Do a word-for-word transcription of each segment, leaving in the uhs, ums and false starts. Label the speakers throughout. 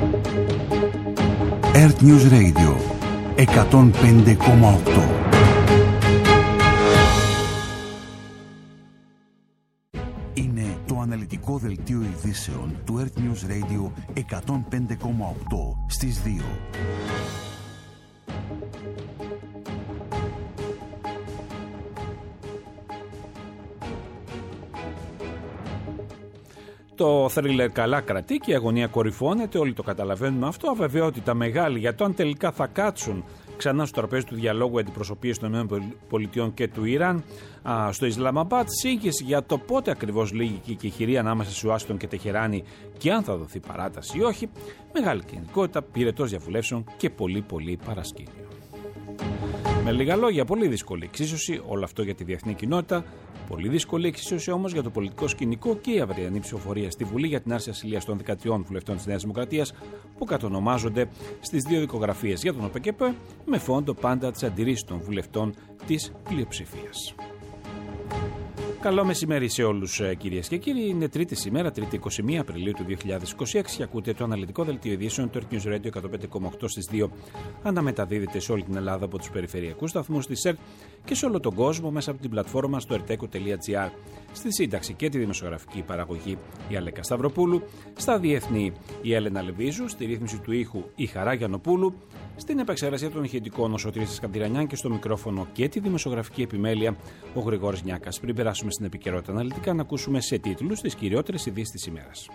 Speaker 1: Earth News Radio εκατόν πέντε κόμμα οκτώ. Είναι το αναλυτικό δελτίο ειδήσεων του Earth News Radio εκατόν πέντε κόμμα οκτώ στις δύο.
Speaker 2: Το θρίλερ καλά κρατεί και η αγωνία κορυφώνεται, όλοι το καταλαβαίνουμε αυτό. Αβεβαιότητα μεγάλη για το αν τελικά θα κάτσουν ξανά στο τραπέζι του διαλόγου αντιπροσωπείες των ΗΠΑ και του Ιράν α, στο Ισλαμαμπάτ. Σύγχυση για το πότε ακριβώς λύγει και η κεχηρία ανάμεσα σε Ουάσιγκτον και Τεχεράνη και αν θα δοθεί παράταση ή όχι. Μεγάλη κινητικότητα, πυρετός διαβουλεύσεων και πολύ πολύ παρασκήνιο. Με λίγα λόγια, πολύ δύσκολη εξίσωση, όλο αυτό για τη διεθνή κοινότητα. Πολύ δύσκολη εξίσωση όμως για το πολιτικό σκηνικό και η αυριανή ψηφοφορία στη Βουλή για την άρση ασυλίας των δεκατριών βουλευτών της Νέας Δημοκρατίας που κατονομάζονται στις δύο δικογραφίες για τον ΟΠΕΚΕΠ με φόντο πάντα τις αντιρρήσεις των βουλευτών της πλειοψηφίας. Καλό μεσημέρι σε όλους κυρίες και κύριοι. Είναι τρίτη σήμερα, τρίτη είκοσι μία Απριλίου του δύο χιλιάδες είκοσι έξι και ακούτε το αναλυτικό δελτίο ειδήσεων του Earth News Radio εκατόν πέντε κόμμα οκτώ στις δύο. Αναμεταδίδεται σε όλη την Ελλάδα από τους περιφερειακούς σταθμούς της ΕΡΤ και σε όλο τον κόσμο μέσα από την πλατφόρμα στο ερτέκο τελεία τζι άρ. Στη σύνταξη και τη δημοσιογραφική παραγωγή η Αλέκα Σταυροπούλου, στα διεθνή η Έλενα Λεβίζου, στη ρύθμιση του ήχου η Χαρά Γιαννοπούλου, στην επεξεργασία των ηχητικών ο Σωτήρης Σκαντηρανιάν και στο μικρόφωνο και τη δημοσιογραφική επιμέλεια ο Γρηγόρης Νιάκας. Πριν περάσουμε στην επικαιρότητα αναλυτικά, να ακούσουμε σε τίτλους τις κυριότερες ειδήσεις της ημέρας.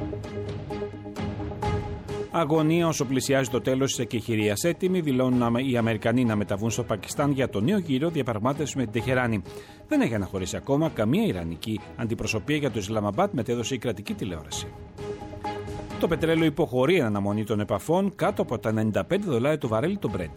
Speaker 2: Αγωνία όσο πλησιάζει το τέλος της εκεχηρίας. Έτοιμοι δηλώνουν οι Αμερικανοί να μεταβούν στο Πακιστάν για το νέο γύρο διαπραγμάτευση με την Τεχεράνη. Δεν έχει αναχωρήσει ακόμα καμία ιρανική αντιπροσωπεία για το Ισλαμαμπάτ, μετέδωσε η κρατική τηλεόραση. Το πετρέλαιο υποχωρεί εν αναμονή των επαφών κάτω από τα ενενήντα πέντε δολάρια το βαρέλι το Brent.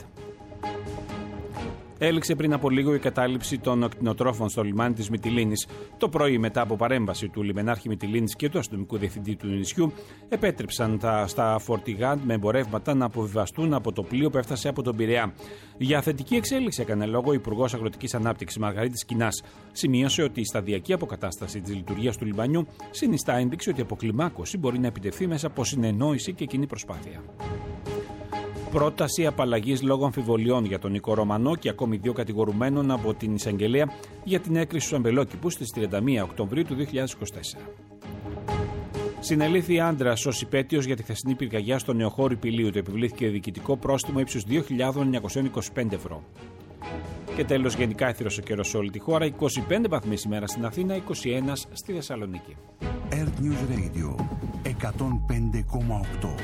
Speaker 2: Έληξε πριν από λίγο η κατάληψη των κτηνοτρόφων στο λιμάνι της Μυτιλήνης. Το πρωί, μετά από παρέμβαση του λιμενάρχη Μυτιλήνης και του αστυνομικού διευθυντή του νησιού, επέτρεψαν τα, στα φορτηγά με εμπορεύματα να αποβιβαστούν από το πλοίο που έφτασε από τον Πειραιά. Για θετική εξέλιξη έκανε λόγο ο Υπουργός Αγροτικής Ανάπτυξης Μαργαρίτης Κινάς. Σημείωσε ότι η σταδιακή αποκατάσταση της λειτουργίας του λιμανιού συνιστά ένδειξη ότι η αποκλιμάκωση μπορεί να επιτευχθεί μέσα από συνεννόηση και κοινή προσπάθεια. Πρόταση απαλλαγής λόγω αμφιβολιών για τον Νικό Ρωμανό και ακόμη δύο κατηγορουμένων από την εισαγγελέα για την έκρηξη του αμπελόκηπου στις τριάντα μία Οκτωβρίου του δύο χιλιάδες είκοσι τέσσερα. Συνελήφθη άντρας ως υπέτειος για τη χθεσινή πυρκαγιά στο νεοχώρι Πηλίου. Το επιβλήθηκε διοικητικό πρόστιμο ύψους δύο χιλιάδες εννιακόσια είκοσι πέντε ευρώ. Και τέλος, γενικά έθυρος ο καιρός σε όλη τη χώρα. είκοσι πέντε βαθμοί σήμερα στην Αθήνα, είκοσι ένα στη Θεσσαλονίκη.
Speaker 1: Earth News Radio εκατόν πέντε κόμμα οκτώ.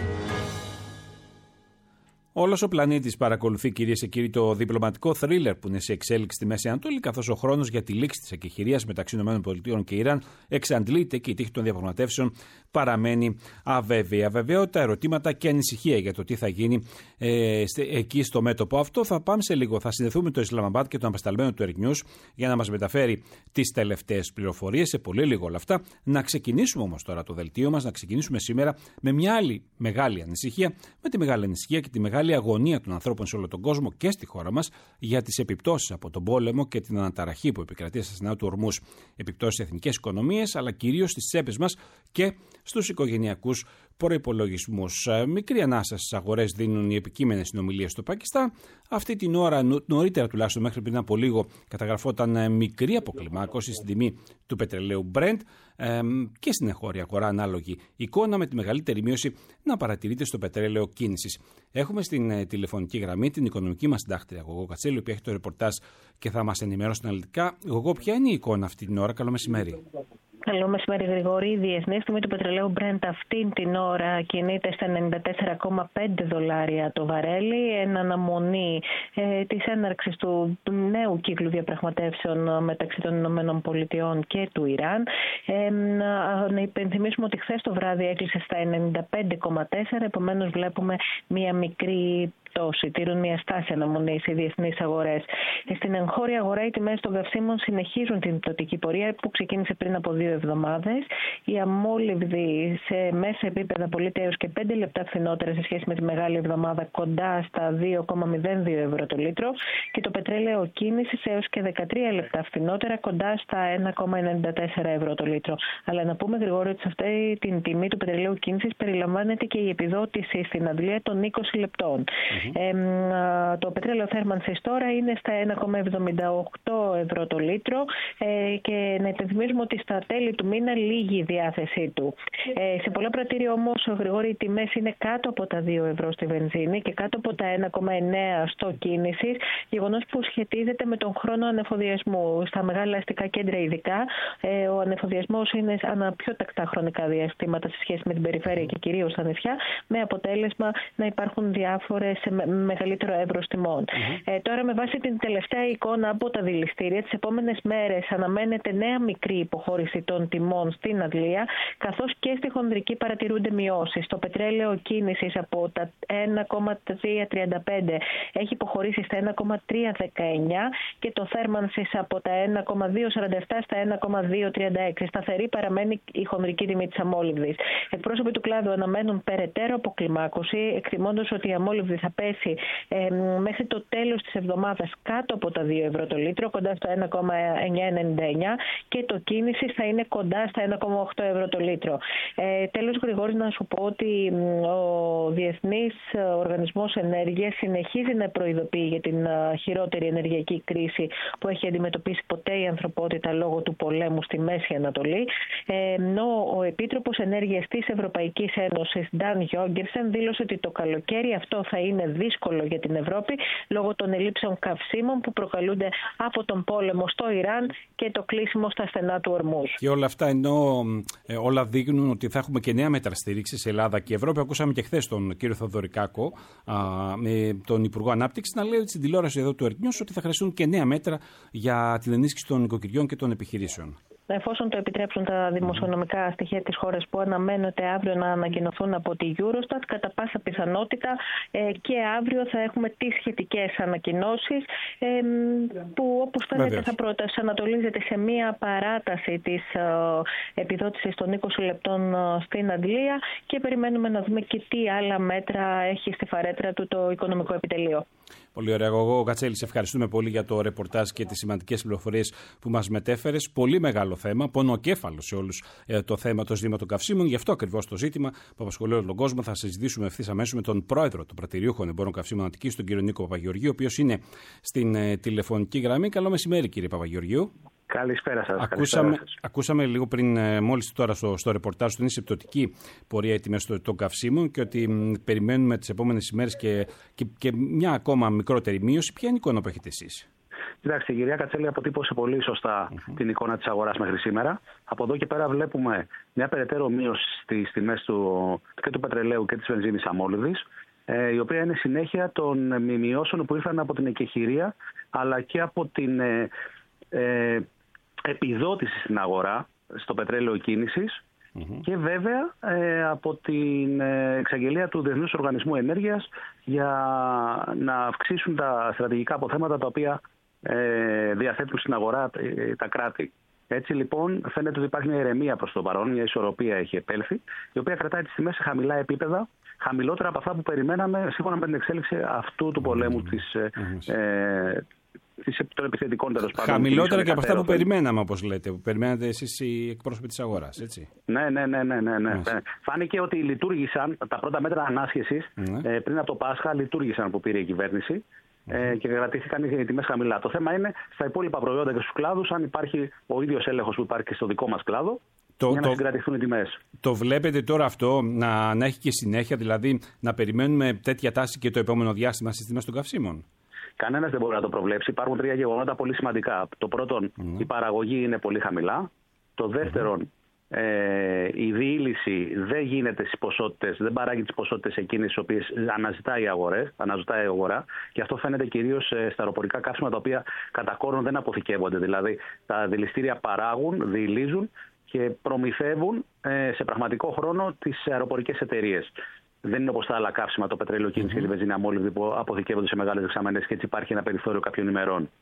Speaker 2: Όλος ο πλανήτης παρακολουθεί, κυρίες και κύριοι, το διπλωματικό θρίλερ που είναι σε εξέλιξη στη Μέση Ανατολή, καθώς ο χρόνος για τη λήξη της εκεχηρίας μεταξύ ΗΠΑ και Ιράν εξαντλείται και η τύχη των διαπραγματεύσεων παραμένει αβέβαιη. Αβεβαιότητα, ερωτήματα και ανησυχία για το τι θα γίνει ε, εκεί στο μέτωπο αυτό. Θα πάμε σε λίγο. Θα συνδεθούμε με το Ισλαμαμπάτ και τον απεσταλμένο του Earth News για να μας μεταφέρει τις τελευταίες πληροφορίες. Σε πολύ λίγο όλα αυτά. Να ξεκινήσουμε όμως τώρα το δελτίο μας, να ξεκινήσουμε σήμερα με μια άλλη μεγάλη ανησυχία, με τη μεγάλη ανησυχία και τη μεγάλη αγωνία των ανθρώπων σε όλο τον κόσμο και στη χώρα μας για τις επιπτώσεις από τον πόλεμο και την αναταραχή που επικρατεί στα στενά του ορμούς. Επιπτώσεις στις εθνικές οικονομίες, αλλά κυρίως στις τσέπες μας και στους οικογενειακούς προϋπολογισμούς. Μικρή ανάσα στις αγορές δίνουν οι επικείμενες συνομιλίες στο Πακιστάν. Αυτή την ώρα, νωρίτερα τουλάχιστον μέχρι πριν από λίγο, καταγραφόταν μικρή αποκλιμάκωση στην τιμή του πετρελαίου Brent και στην εγχώρια αγορά ανάλογη εικόνα, με τη μεγαλύτερη μείωση να παρατηρείται στο πετρέλαιο κίνησης. Έχουμε στην τηλεφωνική γραμμή την οικονομική μας συντάκτρια Γογό Κατσέλη, που έχει το ρεπορτάζ και θα μας ενημερώσει αναλυτικά. Γογό, ποια είναι η εικόνα αυτή την ώρα? Καλό μεσημέρι.
Speaker 3: Καλό μεσημέρι, Γρηγόρη. Η διεθνής τιμή του πετρελαίου Brent αυτή την ώρα κινείται στα ενενήντα τέσσερα κόμμα πέντε δολάρια το βαρέλι, εν αναμονή ε, της έναρξης του, του νέου κύκλου διαπραγματεύσεων μεταξύ των ΗΠΑ και του Ιράν. Ε, να, να υπενθυμίσουμε ότι χθες το βράδυ έκλεισε στα ενενήντα πέντε κόμμα τέσσερα, επομένως βλέπουμε μία μικρή πτώση, τηρούν μια στάση αναμονής οι διεθνείς αγορές. Στην εγχώρια αγορά οι τιμές των καυσίμων συνεχίζουν την πτωτική πορεία που ξεκίνησε πριν από δύο εβδομάδες. Η αμόλυβδη σε μέσα επίπεδα πωλείται έως και πέντε λεπτά φθηνότερα σε σχέση με τη μεγάλη εβδομάδα, κοντά στα δύο κόμμα μηδέν δύο ευρώ το λίτρο, και το πετρέλαιο κίνησης έως και δεκατρία λεπτά φθηνότερα, κοντά στα ένα κόμμα ενενήντα τέσσερα ευρώ το λίτρο. Αλλά να πούμε, Γρηγόρη, ότι σε αυτή την τιμή του πετρελαίου κίνησης περιλαμβάνεται και η επιδότηση στην Αγγλία των είκοσι λεπτών. Mm-hmm. Ε, το πετρέλαιο θέρμανσης τώρα είναι στα ένα κόμμα εβδομήντα οκτώ ευρώ το λίτρο, ε, και να υπενθυμίζουμε ότι στα τέλη του μήνα λύγει η διάθεσή του. Ε, σε πολλά πρατήρια όμως, Γρηγόρη, οι τιμές είναι κάτω από τα δύο ευρώ στη βενζίνη και κάτω από τα ένα κόμμα εννέα στο κίνησης, γεγονός που σχετίζεται με τον χρόνο ανεφοδιασμού. Στα μεγάλα αστικά κέντρα ειδικά, ε, ο ανεφοδιασμός είναι ανά πιο τακτά χρονικά διαστήματα σε σχέση με την περιφέρεια και κυρίως στα νησιά, με αποτέλεσμα να υπάρχουν διάφορες με μεγαλύτερο εύρος τιμών. Mm-hmm. Ε, τώρα, με βάση την τελευταία εικόνα από τα δηληστήρια, τις επόμενες μέρες αναμένεται νέα μικρή υποχώρηση των τιμών στην Αγγλία, καθώς και στη χονδρική παρατηρούνται μειώσεις. Το πετρέλαιο κίνησης από τα ένα κόμμα τρία τριάντα πέντε έχει υποχωρήσει στα ένα κόμμα τρία δεκαεννιά και το θέρμανσης από τα ένα κόμμα δύο σαράντα επτά στα ένα κόμμα δύο τριάντα έξι. Σταθερή παραμένει η χονδρική τιμή της αμόλυβδης. Εκπρόσωποι του κλάδου αναμένουν περαιτέρω αποκλιμάκωση, εκτιμώντας ότι η αμόλυβδη θα πέσει ε, μέχρι το τέλος της εβδομάδας κάτω από τα δύο ευρώ το λίτρο, κοντά στο ένα κόμμα εννιακόσια ενενήντα εννιά, και το κίνησης θα είναι κοντά στα ένα κόμμα οκτώ ευρώ το λίτρο. Ε, τέλος, Γρηγόρη, να σου πω ότι ο Διεθνής Οργανισμός Ενέργειας συνεχίζει να προειδοποιεί για την χειρότερη ενεργειακή κρίση που έχει αντιμετωπίσει ποτέ η ανθρωπότητα λόγω του πολέμου στη Μέση Ανατολή, ενώ ο Επίτροπος Ενέργειας της Ευρωπαϊκής Ένωσης, Νταν Γιόγκερσεν, δήλωσε ότι το καλοκαίρι αυτό θα είναι δύσκολο για την Ευρώπη λόγω των ελλείψεων καυσίμων που προκαλούνται από τον πόλεμο στο Ιράν και το κλείσιμο στα στενά του Ορμούζ.
Speaker 2: Και όλα αυτά, ενώ ε, όλα δείχνουν ότι θα έχουμε και νέα μέτρα στήριξη σε Ελλάδα και Ευρώπη. Ακούσαμε και χθες τον κύριο Θοδωρικάκο, α, με τον Υπουργό Ανάπτυξη, να λέει στην τηλεόραση εδώ του Earth News ότι θα χρειαστούν και νέα μέτρα για την ενίσχυση των νοικοκυριών και των επιχειρήσεων.
Speaker 3: Εφόσον το επιτρέψουν τα δημοσιονομικά στοιχεία της χώρας που αναμένεται αύριο να ανακοινωθούν από τη Eurostat, κατά πάσα πιθανότητα ε, και αύριο θα έχουμε τις σχετικές ανακοινώσεις, ε, που όπως φαίνεται θα προσανατολίζεται σε μία παράταση της ε, επιδότησης των είκοσι λεπτών ε, στην Αγγλία, και περιμένουμε να δούμε και τι άλλα μέτρα έχει στη φαρέτρα του το Οικονομικό Επιτελείο.
Speaker 2: Πολύ ωραία. Εγώ, Κατσέλη, σε ευχαριστούμε πολύ για το ρεπορτάζ και τις σημαντικές πληροφορίες που μας μετέφερες. Πολύ μεγάλο θέμα, πονοκέφαλο σε όλους ε, το θέμα, το ζήτημα των καυσίμων. Γι' αυτό ακριβώς το ζήτημα που απασχολεί όλο τον κόσμο θα συζητήσουμε ευθύς αμέσως με τον πρόεδρο των Πρατηριούχων Εμπόρων Καυσίμων Αττικής, τον κύριο Νίκο Παπαγεωργίου, ο οποίος είναι στην ε, τηλεφωνική γραμμή. Καλό μεσημέρι, κύριε Παπαγεωργίου.
Speaker 4: Καλησπέρα σας.
Speaker 2: Ακούσαμε,
Speaker 4: καλησπέρα σας.
Speaker 2: ακούσαμε λίγο πριν, ε, μόλις τώρα στο, στο ρεπορτάζ, ότι είναι σε πτωτική πορεία οι τιμές των καυσίμων και ότι μ, περιμένουμε τις επόμενες ημέρες και, και, και μια ακόμα μικρότερη μείωση. Ποια είναι η εικόνα που έχετε εσείς?
Speaker 4: Κοιτάξτε, η κυρία Κατσέλη αποτύπωσε πολύ σωστά mm-hmm. την εικόνα της αγοράς μέχρι σήμερα. Από εδώ και πέρα βλέπουμε μια περαιτέρω μείωση στις τιμές του, και του πετρελαίου και της βενζίνης αμόλυβδης, ε, η οποία είναι συνέχεια των μειώσεων που ήρθαν από την εκεχηρία αλλά και από την ε, ε, επιδότηση στην αγορά στο πετρέλαιο κίνησης mm-hmm. και βέβαια ε, από την εξαγγελία του Διεθνούς Οργανισμού Ενέργειας για να αυξήσουν τα στρατηγικά αποθέματα τα οποία ε, διαθέτουν στην αγορά ε, τα κράτη. Έτσι λοιπόν φαίνεται ότι υπάρχει μια ηρεμία προς το παρόν, μια ισορροπία έχει επέλθει, η οποία κρατάει τις τιμές σε χαμηλά επίπεδα, χαμηλότερα από αυτά που περιμέναμε σύμφωνα με την εξέλιξη αυτού του πολέμου mm-hmm. της ε, ε, των επιθετικών τέλος πάντων.
Speaker 2: Χαμηλότερα και από αυτά που περιμέναμε, όπως λέτε, που περιμένατε εσείς οι εκπρόσωποι της αγοράς, έτσι.
Speaker 4: Ναι, ναι, ναι, ναι, ναι, ναι. Φάνηκε ότι λειτουργήσαν τα πρώτα μέτρα ανάσχεσης ναι. ε, πριν από το Πάσχα, λειτουργήσαν που πήρε η κυβέρνηση ε, και κρατήθηκαν οι τιμές χαμηλά. Το θέμα είναι στα υπόλοιπα προϊόντα και στους κλάδους, αν υπάρχει ο ίδιος έλεγχος που υπάρχει και στο δικό μας κλάδο. Το, για να συγκρατηθούν οι τιμές.
Speaker 2: Το βλέπετε τώρα αυτό να, να έχει και συνέχεια, δηλαδή να περιμένουμε τέτοια τάση και το επόμενο διάστημα στις τιμές των καυσίμων?
Speaker 4: Κανένας δεν μπορεί να το προβλέψει. Υπάρχουν τρία γεγονότα πολύ σημαντικά. Το πρώτον, mm. η παραγωγή είναι πολύ χαμηλά. Το δεύτερον, mm. ε, η διήλυση δεν γίνεται στις ποσότητες, δεν παράγει τις ποσότητες εκείνες τις οποίες αναζητάει η, αγορές, αναζητάει η αγορά. Και αυτό φαίνεται κυρίως στα αεροπορικά καύσιμα, τα οποία κατά κόρον δεν αποθηκεύονται. Δηλαδή, τα δηληστήρια παράγουν, διηλίζουν και προμηθεύουν ε, σε πραγματικό χρόνο τις αεροπορικές εταιρείες. Δεν είναι όπως τα άλλα καύσιμα, το πετρέλαιο κίνηση mm-hmm. και τη βενζίνη αμόλυβδη που αποθηκεύονται σε μεγάλες δεξαμενές και έτσι υπάρχει ένα περιθώριο κάποιων ημερών.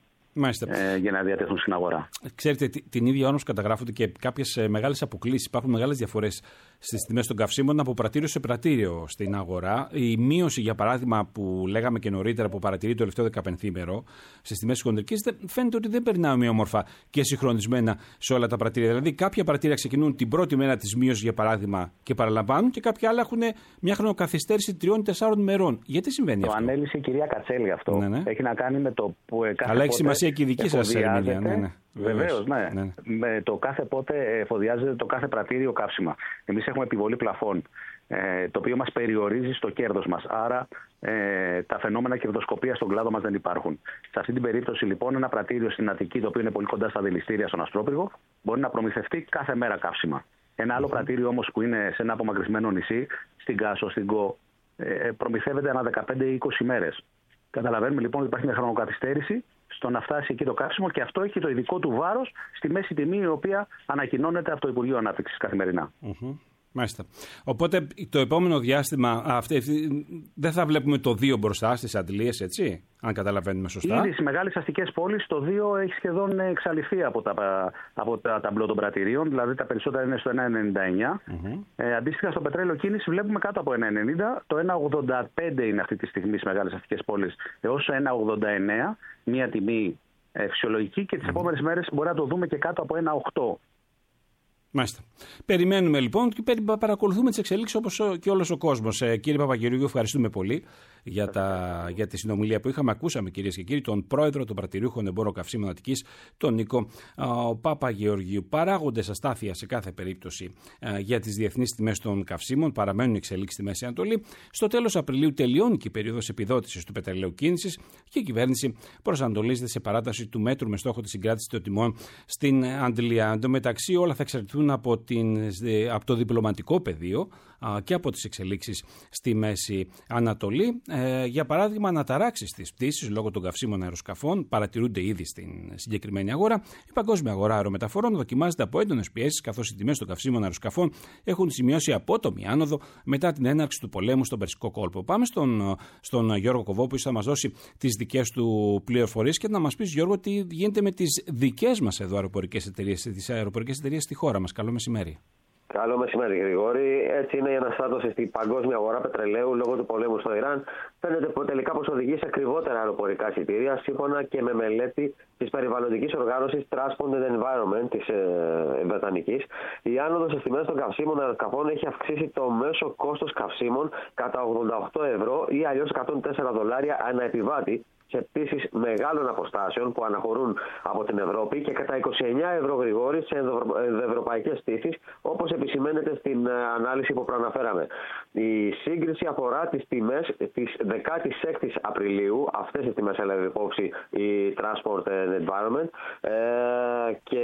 Speaker 4: Ε, για να διατεθούν στην αγορά.
Speaker 2: Ξέρετε, την ίδια ώρα καταγράφονται και κάποιες μεγάλες αποκλίσεις. Υπάρχουν μεγάλες διαφορές στις τιμές των καυσίμων από πρατήριο σε πρατήριο στην αγορά. Η μείωση, για παράδειγμα, που λέγαμε και νωρίτερα, που παρατηρεί το τελευταίο δεκαπενθήμερο στις τιμές της χοντρικής, φαίνεται ότι δεν περνάει ομοιόμορφα και συγχρονισμένα σε όλα τα πρατήρια. Δηλαδή, κάποια πρατήρια ξεκινούν την πρώτη μέρα της μείωσης, για παράδειγμα, και παραλαμβάνουν, και κάποια άλλα έχουν μια χρονοκαθυστέρηση τριών τεσσάρων ημερών. Γιατί συμβαίνει
Speaker 4: το
Speaker 2: αυτό?
Speaker 4: Το ανέλησε η κυρία Κατσέλη αυτό. Ναι, ναι. Έχει να κάνει με το που κάθε.
Speaker 2: Αλλά έχει σημασία και η δική σας ερμηνεία. Ναι, ναι.
Speaker 4: Βεβαίως, ναι. ναι. Με το κάθε πότε εφοδιάζεται το κάθε πρατήριο καύσιμα. Εμείς έχουμε επιβολή πλαφών, ε, το οποίο μας περιορίζει στο κέρδος μας. Άρα ε, τα φαινόμενα κερδοσκοπίας στον κλάδο μας δεν υπάρχουν. Σε αυτή την περίπτωση, λοιπόν, ένα πρατήριο στην Αττική, το οποίο είναι πολύ κοντά στα δηληστήρια στον Αστρόπυργο, μπορεί να προμηθευτεί κάθε μέρα καύσιμα. Ένα άλλο mm-hmm. πρατήριο όμως που είναι σε ένα απομακρυσμένο νησί, στην Κάσο, στην Κο, ε, προμηθεύεται ανά δεκαπέντε με είκοσι μέρες. Καταλαβαίνουμε λοιπόν ότι υπάρχει μια χρονοκαθυστέρηση στο να φτάσει εκεί το καύσιμο και αυτό έχει το ειδικό του βάρος στη μέση τιμή, η οποία ανακοινώνεται από το Υπουργείο Ανάπτυξης καθημερινά.
Speaker 2: Mm-hmm. Μάλιστα. Οπότε το επόμενο διάστημα αυτή, δεν θα βλέπουμε το δύο μπροστά στις αντλίες, έτσι, αν καταλαβαίνουμε σωστά.
Speaker 4: Ήδη στις μεγάλες αστικές πόλεις το δύο έχει σχεδόν εξαλειφθεί από τα, από τα ταμπλό των πρατηρίων, δηλαδή τα περισσότερα είναι στο ένα ενενήντα εννιά. Mm-hmm. Ε, αντίστοιχα στο πετρέλαιο κίνηση βλέπουμε κάτω από ένα ενενήντα, το ένα ογδόντα πέντε είναι αυτή τη στιγμή στις μεγάλες αστικές πόλεις έως ένα ογδόντα εννέα, μια τιμή ε, φυσιολογική, και τις mm-hmm. επόμενες μέρες μπορεί να το δούμε και κάτω από ένα οκτώ.
Speaker 2: Μάλιστα. Περιμένουμε λοιπόν και παρακολουθούμε τις εξελίξεις όπως και όλος ο κόσμος. Ε, κύριε Παπαγεωργίου, ευχαριστούμε πολύ για, τα, για τη συνομιλία που είχαμε. Ακούσαμε, κυρίες και κύριοι, τον πρόεδρο των πρατηριούχων εμπόρων καυσίμων Αττικής, τον Νίκο Παπαγεωργίου. Παράγοντες αστάθεια σε κάθε περίπτωση α, για τις διεθνείς τιμές των καυσίμων. Παραμένουν εξελίξεις στη Μέση Ανατολή. Στο τέλος Απριλίου τελειώνει και η περίοδος επιδότησης του πετρελαίου κίνησης και η κυβέρνηση προσανατολίζεται σε παράταση του μέτρου με στόχο τη συγκράτηση των τιμών στην Αντλία. Εν τω μεταξύ, όλα θα εξαρτηθούν από, την, από το διπλωματικό πεδίο α, και από τις εξελίξεις στη Μέση Ανατολή. Ε, για παράδειγμα, αναταράξεις στις πτήσεις λόγω των καυσίμων αεροσκαφών παρατηρούνται ήδη στην συγκεκριμένη αγορά. Η παγκόσμια αγορά αερομεταφορών δοκιμάζεται από έντονες πιέσεις, καθώς οι τιμές των καυσίμων αεροσκαφών έχουν σημειώσει απότομη άνοδο μετά την έναρξη του πολέμου στον Περσικό κόλπο. Πάμε στον, στον Γιώργο Κοβό, που θα μας δώσει τις δικές του πληροφορίες και να μας πεις, Γιώργο, τι γίνεται με τις δικές μας εδώ αεροπορικές εταιρείες, τις αεροπορικές εταιρείες στη χώρα μας. Καλό μεσημέρι.
Speaker 5: Καλό μεσημέρι, Γρηγόρη. Έτσι είναι η αναστάτωση στην παγκόσμια αγορά πετρελαίου λόγω του πολέμου στο Ιράν. Φαίνεται τελικά πως οδηγεί σε ακριβότερα αεροπορικά εισιτήρια, σύμφωνα και με μελέτη της περιβαλλοντικής οργάνωσης Transport and Environment της ε, Βρετανικής. Η άνοδος στις τιμές των καυσίμων αεροσκαφών έχει αυξήσει το μέσο κόστος καυσίμων κατά ογδόντα οκτώ ευρώ ή αλλιώς εκατόν τέσσερα δολάρια ανά επιβάτη σε πτήσεις μεγάλων αποστάσεων που αναχωρούν από την Ευρώπη και κατά είκοσι εννέα ευρώ, Γρηγόρη, σε ευρωπαϊκές πτήσεις, όπως επισημαίνεται στην ανάλυση που προαναφέραμε. Η σύγκριση αφορά τις τιμές της δεκάτης έκτης Απριλίου, αυτές τις τιμές έλαβε υπόψη η Transport and Environment, ε, και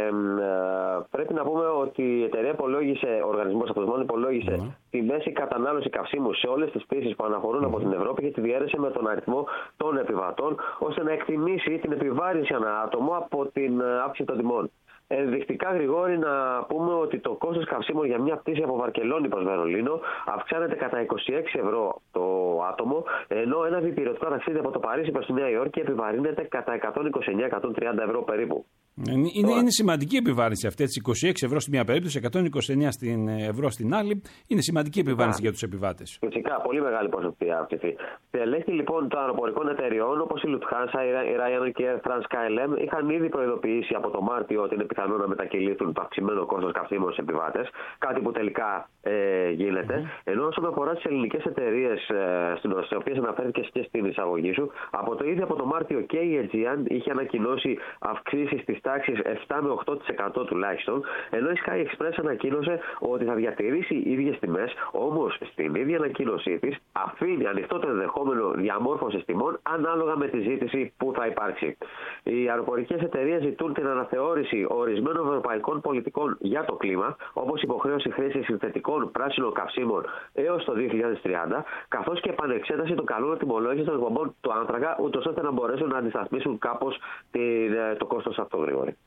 Speaker 5: ε, πρέπει να πούμε ότι η εταιρεία υπολόγισε, ο οργανισμός αυτός μόνο υπολόγισε mm. τη μέση κατανάλωση καυσίμου σε όλες τις πτήσεις που αναχωρούν mm. από την Ευρώπη και τη διαίρεσε με τον αριθμό των επιβατών, ώστε να εκτιμήσει την επιβάρυνση ανά άτομο από την αύξηση των τιμών. Ενδεικτικά, Γρηγόρη, να πούμε ότι το κόστος καυσίμων για μια πτήση από Βαρκελόνη προς Βερολίνο αυξάνεται κατά είκοσι έξι ευρώ το άτομο, ενώ ένα διπυρωτικό ταξίδι από το Παρίσι προς τη Νέα Υόρκη επιβαρύνεται κατά εκατόν είκοσι εννέα με εκατόν τριάντα ευρώ περίπου.
Speaker 2: Είναι, είναι, είναι σημαντική επιβάρυνση αυτή, έτσι, είκοσι έξι ευρώ στη μία περίπτωση, εκατόν είκοσι εννέα ευρώ στην άλλη. Είναι σημαντική επιβάρυνση για τους επιβάτες.
Speaker 5: Φυσικά, πολύ μεγάλη ποσοστία αυτή. Τελέχη λοιπόν των αεροπορικών εταιριών όπως η Lufthansa, η Ryanair και η Air France K L M είχαν ήδη προειδοποιήσει από το Μάρτιο ότι είναι πιθανό να μετακυλήσουν το αυξημένο κόστος καυσίμων στους επιβάτες, κάτι που τελικά ε, γίνεται. Mm-hmm. Ενώ όσον αφορά τις ελληνικές εταιρείες, ε, στις οποίες αναφέρθηκες και στην εισαγωγή σου, από το ίδιο από το Μάρτιο και η Aegean είχε ανακοινώσει αυξήσεις στις τάξεις επτά με οκτώ τοις εκατό τουλάχιστον, ενώ η Sky Express ανακοίνωσε ότι θα διατηρήσει οι ίδιες τιμές, όμως στην ίδια ανακοίνωσή της αφήνει ανοιχτό το ενδεχόμενο διαμόρφωσης τιμών ανάλογα με τη ζήτηση που θα υπάρξει. Οι αεροπορικές εταιρείες ζητούν την αναθεώρηση ορισμένων ευρωπαϊκών πολιτικών για το κλίμα, όπως υποχρέωση χρήσης συνθετικών πράσινων καυσίμων έως το δύο χιλιάδες τριάντα, καθώς και επανεξέταση των κανόνων τιμολόγησης των εκπομπών του άνθρακα, ούτως ώστε να μπορέσουν να αντισταθμίσουν κάπως το κόστος αυτό, Γρηγόρη.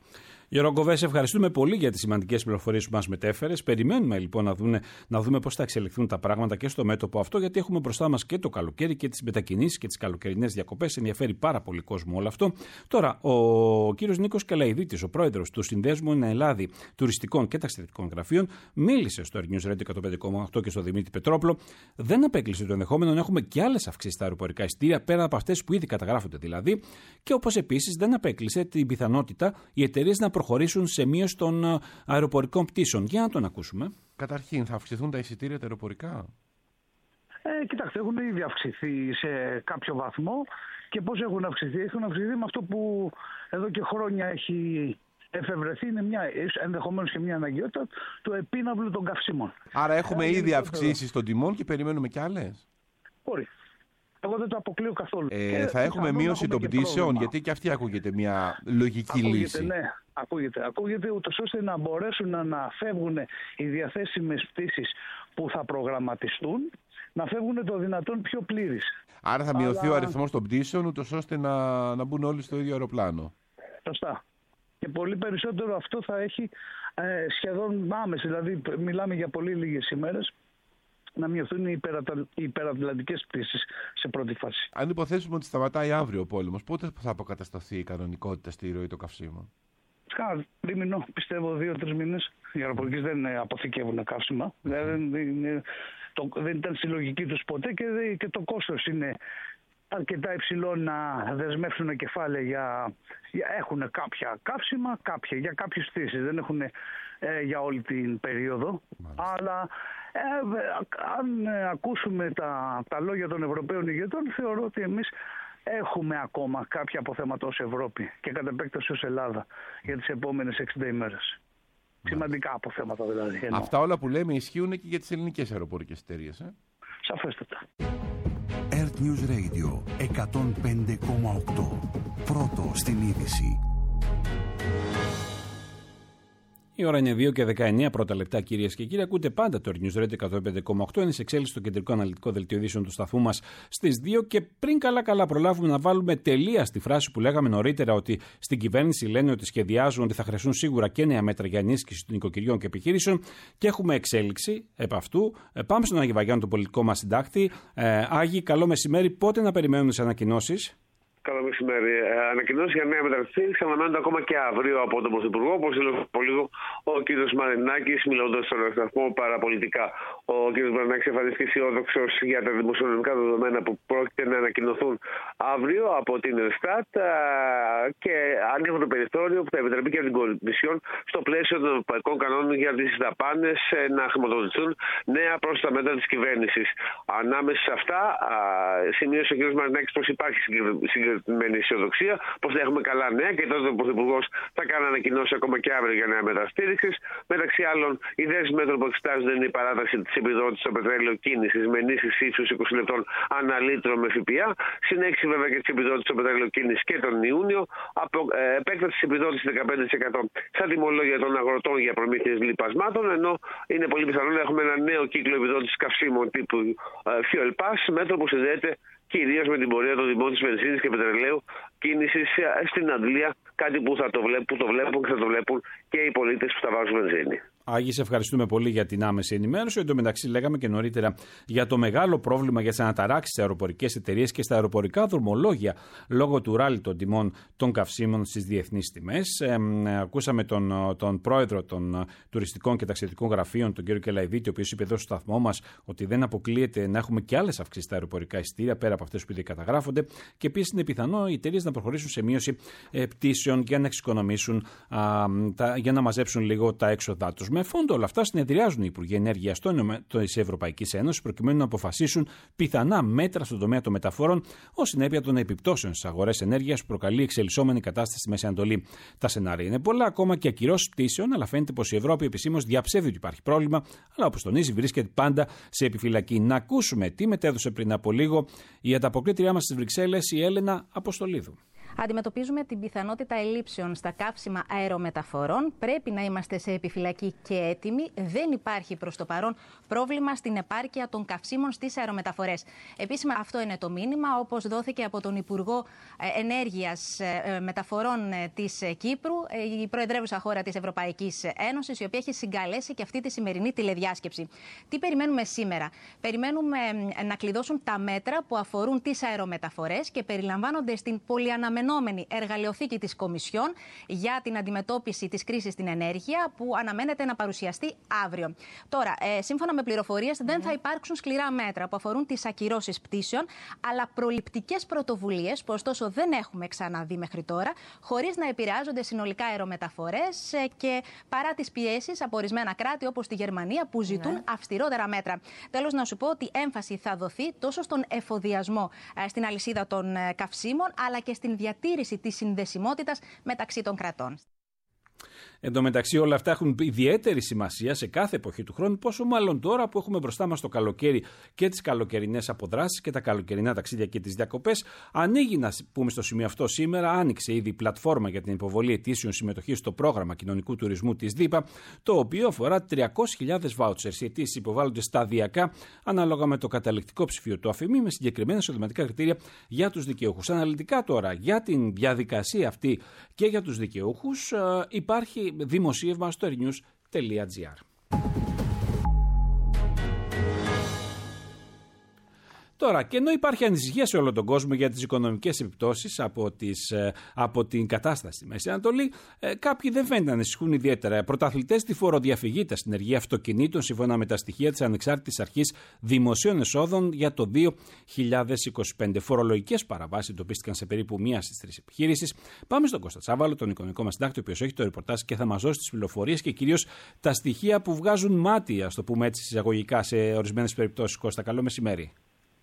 Speaker 2: Γιώργο Κοβέ, σε ευχαριστούμε πολύ για τις σημαντικές πληροφορίες που μας μετέφερες. Περιμένουμε λοιπόν να δούμε, να δούμε πώς θα εξελιχθούν τα πράγματα και στο μέτωπο αυτό, γιατί έχουμε μπροστά μας και το καλοκαίρι και τις μετακινήσεις και τις καλοκαιρινές διακοπές. Ενδιαφέρει πάρα πολύ κόσμο όλο αυτό. Τώρα, ο κύριος Νίκος Καλαϊδίτης, ο πρόεδρος του Συνδέσμου Ελλάδη Τουριστικών και Ταξιδιωτικών Γραφείων, μίλησε στο Air News Radio εκατόν πέντε κόμμα οκτώ και στο Δημήτρη Πετρόπουλο. Δεν απέκλεισε το ενδεχόμενο να έχουμε και άλλες αυξήσεις στα αεροπορικά εισιτήρια, πέρα από αυτές που ήδη καταγράφονται δηλαδή, και όπως επίσης δεν απέκλεισε την πιθανότητα οι εταιρείες να προχωρήσουν σε μείωση των αεροπορικών πτήσεων. Για να τον ακούσουμε.
Speaker 6: Καταρχήν, θα αυξηθούν τα εισιτήρια τα αεροπορικά?
Speaker 7: Ε, κοιτάξτε, έχουν ήδη αυξηθεί σε κάποιο βαθμό. Και πώς έχουν αυξηθεί? Έχουν αυξηθεί με αυτό που εδώ και χρόνια έχει εφευρεθεί, είναι μια, ενδεχομένως και μια αναγκαιότητα, του επίναυλου των καυσίμων.
Speaker 6: Άρα έχουμε ε, ήδη αυξήσεις των τιμών και περιμένουμε κι άλλες?
Speaker 7: Μπορεί. Εγώ δεν το αποκλείω καθόλου.
Speaker 6: Ε, θα έχουμε μείωση των πτήσεων, γιατί και αυτή ακούγεται μια λογική
Speaker 7: ακούγεται,
Speaker 6: λύση.
Speaker 7: Ναι, ακούγεται. Ακούγεται ούτως ώστε να μπορέσουν να, να φεύγουν οι διαθέσιμες πτήσεις που θα προγραμματιστούν, να φεύγουν το δυνατόν πιο πλήρης.
Speaker 6: Άρα θα μειωθεί
Speaker 7: Αλλά...
Speaker 6: ο αριθμός των πτήσεων, ούτως ώστε να, να μπουν όλοι στο ίδιο αεροπλάνο.
Speaker 7: Σωστά. Και πολύ περισσότερο αυτό θα έχει ε, σχεδόν άμεση, δηλαδή μιλάμε για πολύ λίγες ημέρες, να μειωθούν οι, υπερατα... οι υπερατλαντικές πτήσεις σε πρώτη φάση.
Speaker 6: Αν υποθέσουμε ότι σταματάει αύριο ο πόλεμος, πότε θα αποκατασταθεί η κανονικότητα στη ροή των καυσίμων?
Speaker 7: Κάνα τρίμηνο, πιστεύω, δύο-τρεις μήνες. Οι αεροπορικές δεν αποθηκεύουν καύσιμα. Mm. Δεν, δεν, το, δεν ήταν στη λογική τους ποτέ και, δε, και το κόστος είναι αρκετά υψηλό να δεσμεύσουν κεφάλαια για, για έχουν κάποια καύσιμα, κάποια, για κάποιες πτήσεις. Δεν έχουν ε, για όλη την περίοδο. Μάλιστα. Αλλά ε, αν ε, ακούσουμε τα, τα λόγια των Ευρωπαίων ηγετών, θεωρώ ότι εμείς έχουμε ακόμα κάποια αποθέματα ως Ευρώπη και κατ' επέκταση ως Ελλάδα για τις επόμενες εξήντα ημέρες. Σημαντικά αποθέματα δηλαδή. Εννοώ.
Speaker 6: Αυτά όλα που λέμε ισχύουν και για τις ελληνικές αεροπορικές εταιρείες. Ε?
Speaker 7: Σαφέστατα.
Speaker 1: Earth News Radio εκατόν πέντε κόμμα οκτώ. Πρώτο στην είδηση.
Speaker 2: Η ώρα είναι δύο και δεκαεννέα πρώτα λεπτά, κυρίες και κύριοι. Ακούτε πάντα το Earth News Radio εκατόν πέντε κόμμα οκτώ. Είναι σε εξέλιξη στο κεντρικό αναλυτικό δελτίο ειδήσεων του σταθμού μας στις δύο. Και πριν καλά-καλά προλάβουμε να βάλουμε τελεία στη φράση που λέγαμε νωρίτερα, ότι στην κυβέρνηση λένε ότι σχεδιάζουν ότι θα χρειαστούν σίγουρα και νέα μέτρα για ενίσχυση των νοικοκυριών και επιχειρήσεων. Και έχουμε εξέλιξη επ' αυτού. Πάμε στον Άγιο Βαγιάννη, τον πολιτικό μας συντάκτη. Ε, Άγιοι, καλό μεσημέρι. Πότε να περιμένουμε τις ανακοινώσεις?
Speaker 8: Καλό μεσημέρι. Ε, Ανακοινώσεις για νέα μεταρρυθμίσεις αναμένονται ακόμα και αύριο από τον Πρωθυπουργό. Όπως έλεγε λίγο ο κ. Μαρινάκης, μιλώντας στον σταθμό παραπολιτικά. Ο κ. Μαρινάκης εμφανίστηκε αισιόδοξος για τα δημοσιονομικά δεδομένα που πρόκειται να ανακοινωθούν αύριο από την Ελστάτ και ανοίγουν το περιθώριο που θα επιτρέπει και την Κομισιόν στο πλαίσιο των ευρωπαϊκών κανόνων για τις δαπάνες να χρηματοδοτηθούν νέα πρόσθετα μέτρα της κυβέρνησης. Ανάμεσα σε αυτά, σημείωσε ο κ. Μαρινάκης πως υπάρχει συγκεκριμένη αισιοδοξία, πως θα έχουμε καλά νέα και τότε ο Πρωθυπουργός θα κάνει ανακοινώσεις ακόμα και αύριο για νέα μέτρα στήριξης. Μεταξύ άλλων, οι δέσεις μέτρων που εξετάζονται είναι η παράταση της επιδότησης στο πετρέλαιο κίνησης με ενίσχυση ύψους είκοσι λεπτών ανά λίτρο με ΦΠΑ, συνέχιση βέβαια και της επιδότησης στο πετρέλαιο κίνησης και τον Ιούνιο, απο, ε, επέκταση της επιδότησης δεκαπέντε τοις εκατό στα τιμολόγια των αγροτών για προμήθειες λιπασμάτων, ενώ είναι πολύ πιθανό να έχουμε ένα νέο κύκλο επιδότησης καυσίμων τύπου ε, Fuel Pass, μέτρο που συνδέεται κυρίως με την πορεία των τιμών της βενζίνης και πετρελαίου κίνησης στην Αντλία, κάτι που, θα το βλέπουν, που το βλέπουν και θα το βλέπουν και οι πολίτες που θα βάζουν βενζίνη.
Speaker 2: Άγιοι, σε ευχαριστούμε πολύ για την άμεση ενημέρωση. Εν τω μεταξύ, λέγαμε και νωρίτερα για το μεγάλο πρόβλημα για τις αναταράξεις στις αεροπορικές εταιρείες και στα αεροπορικά δρομολόγια λόγω του ράλι των τιμών των καυσίμων στις διεθνείς τιμές. Ε, ακούσαμε τον, τον πρόεδρο των τουριστικών και ταξιδιωτικών γραφείων, τον κύριο Κελαϊδίτη, ο οποίος είπε εδώ στο σταθμό μας ότι δεν αποκλείεται να έχουμε και άλλες αυξήσεις στα αεροπορικά εισιτήρια πέρα από αυτές που ήδη καταγράφονται. Και επίσης είναι πιθανό οι εταιρείες να προχωρήσουν σε μείωση ε, πτήσεων για να εξοικονομήσουν, α, τα, για να μαζέψουν λίγο τα έξοδά τους. Με φόντο όλα αυτά συνεδριάζουν οι Υπουργοί Ενέργειας της Ευρωπαϊκής Ένωσης προκειμένου να αποφασίσουν πιθανά μέτρα στον τομέα των μεταφορών ως συνέπεια των επιπτώσεων στις αγορές ενέργειας που προκαλεί εξελισσόμενη κατάσταση στη Μέση Ανατολή. Τα σενάρια είναι πολλά, ακόμα και ακυρώσεις πτήσεων, αλλά φαίνεται πως η Ευρώπη επισήμως διαψεύδει ότι υπάρχει πρόβλημα, αλλά όπως τονίζει βρίσκεται πάντα σε επιφυλακή. Να ακούσουμε τι μετέδωσε πριν από λίγο η ανταποκρίτριά μας στις Βρυξέλλες, η Έλενα Αποστολίδου.
Speaker 9: Αντιμετωπίζουμε την πιθανότητα ελλείψεων στα καύσιμα αερομεταφορών. Πρέπει να είμαστε σε επιφυλακή και έτοιμοι. Δεν υπάρχει προς το παρόν πρόβλημα στην επάρκεια των καυσίμων στις αερομεταφορές. Επίσημα, αυτό είναι το μήνυμα, όπως δόθηκε από τον Υπουργό Ενέργειας Μεταφορών της Κύπρου, η προεδρεύουσα χώρα της Ευρωπαϊκής Ένωσης, η οποία έχει συγκαλέσει και αυτή τη σημερινή τηλεδιάσκεψη. Τι περιμένουμε σήμερα? Περιμένουμε να κλειδώσουν τα μέτρα που αφορούν τις αερομεταφορές και περιλαμβάνονται στην πολυαναμενόμενη εργαλειοθήκη της Κομισιόν για την αντιμετώπιση της κρίσης στην ενέργεια, που αναμένεται να παρουσιαστεί αύριο. Τώρα, ε, σύμφωνα με πληροφορίες, mm. δεν θα υπάρξουν σκληρά μέτρα που αφορούν τις ακυρώσεις πτήσεων, αλλά προληπτικές πρωτοβουλίες, που ωστόσο δεν έχουμε ξαναδεί μέχρι τώρα, χωρίς να επηρεάζονται συνολικά αερομεταφορές ε, και παρά τις πιέσεις από ορισμένα κράτη όπως τη Γερμανία, που ζητούν mm. αυστηρότερα μέτρα. Τέλος, να σου πω ότι έμφαση θα δοθεί τόσο στον εφοδιασμό ε, στην αλυσίδα των ε, καυσίμων, αλλά και στην διατήρηση της συνδεσιμότητας μεταξύ των κρατών.
Speaker 2: Εν τω μεταξύ, όλα αυτά έχουν ιδιαίτερη σημασία σε κάθε εποχή του χρόνου, πόσο μάλλον τώρα που έχουμε μπροστά μας το καλοκαίρι και τις καλοκαιρινές αποδράσεις και τα καλοκαιρινά ταξίδια και τις διακοπές. Ανοίγει, να πούμε στο σημείο αυτό σήμερα, άνοιξε ήδη η πλατφόρμα για την υποβολή αιτήσεων συμμετοχής στο πρόγραμμα κοινωνικού τουρισμού της ΔΥΠΑ, το οποίο αφορά τριακόσιες χιλιάδες βάουτσερς. Οι αιτήσεις υποβάλλονται σταδιακά, ανάλογα με το καταληκτικό ψηφίο του αφημί, με συγκεκριμένα εισοδηματικά κριτήρια για τους δικαιούχους. Αναλυτικά τώρα για την διαδικασία αυτή και για τους δικαιούχους υπάρχει δημοσίευμα στο airnews τελεία gr. Τώρα, και ενώ υπάρχει ανησυχία σε όλο τον κόσμο για τις οικονομικές επιπτώσεις από, τις, από την κατάσταση στη Μέση Ανατολή, ε, κάποιοι δεν φαίνεται να ανησυχούν ιδιαίτερα. Πρωταθλητές στη φοροδιαφυγή, τα συνεργεία αυτοκινήτων, σύμφωνα με τα στοιχεία της Ανεξάρτητης Αρχής Δημοσίων Εσόδων για το δύο χιλιάδες είκοσι πέντε. Φορολογικές παραβάσεις εντοπίστηκαν σε περίπου μία στις τρεις επιχείρησεις. Πάμε στον Κώστα Τσάβαλο, τον οικονομικό μας συντάκτη, ο οποίος έχει το ρεπορτάζ και θα μας δώσει τις πληροφορίες και κυρίως τα στοιχεία που βγάζουν μάτι, ας το πούμε έτσι εισαγωγικά, σε ορισμένες περιπτώσεις. Κώστα, καλό μεσημέρι.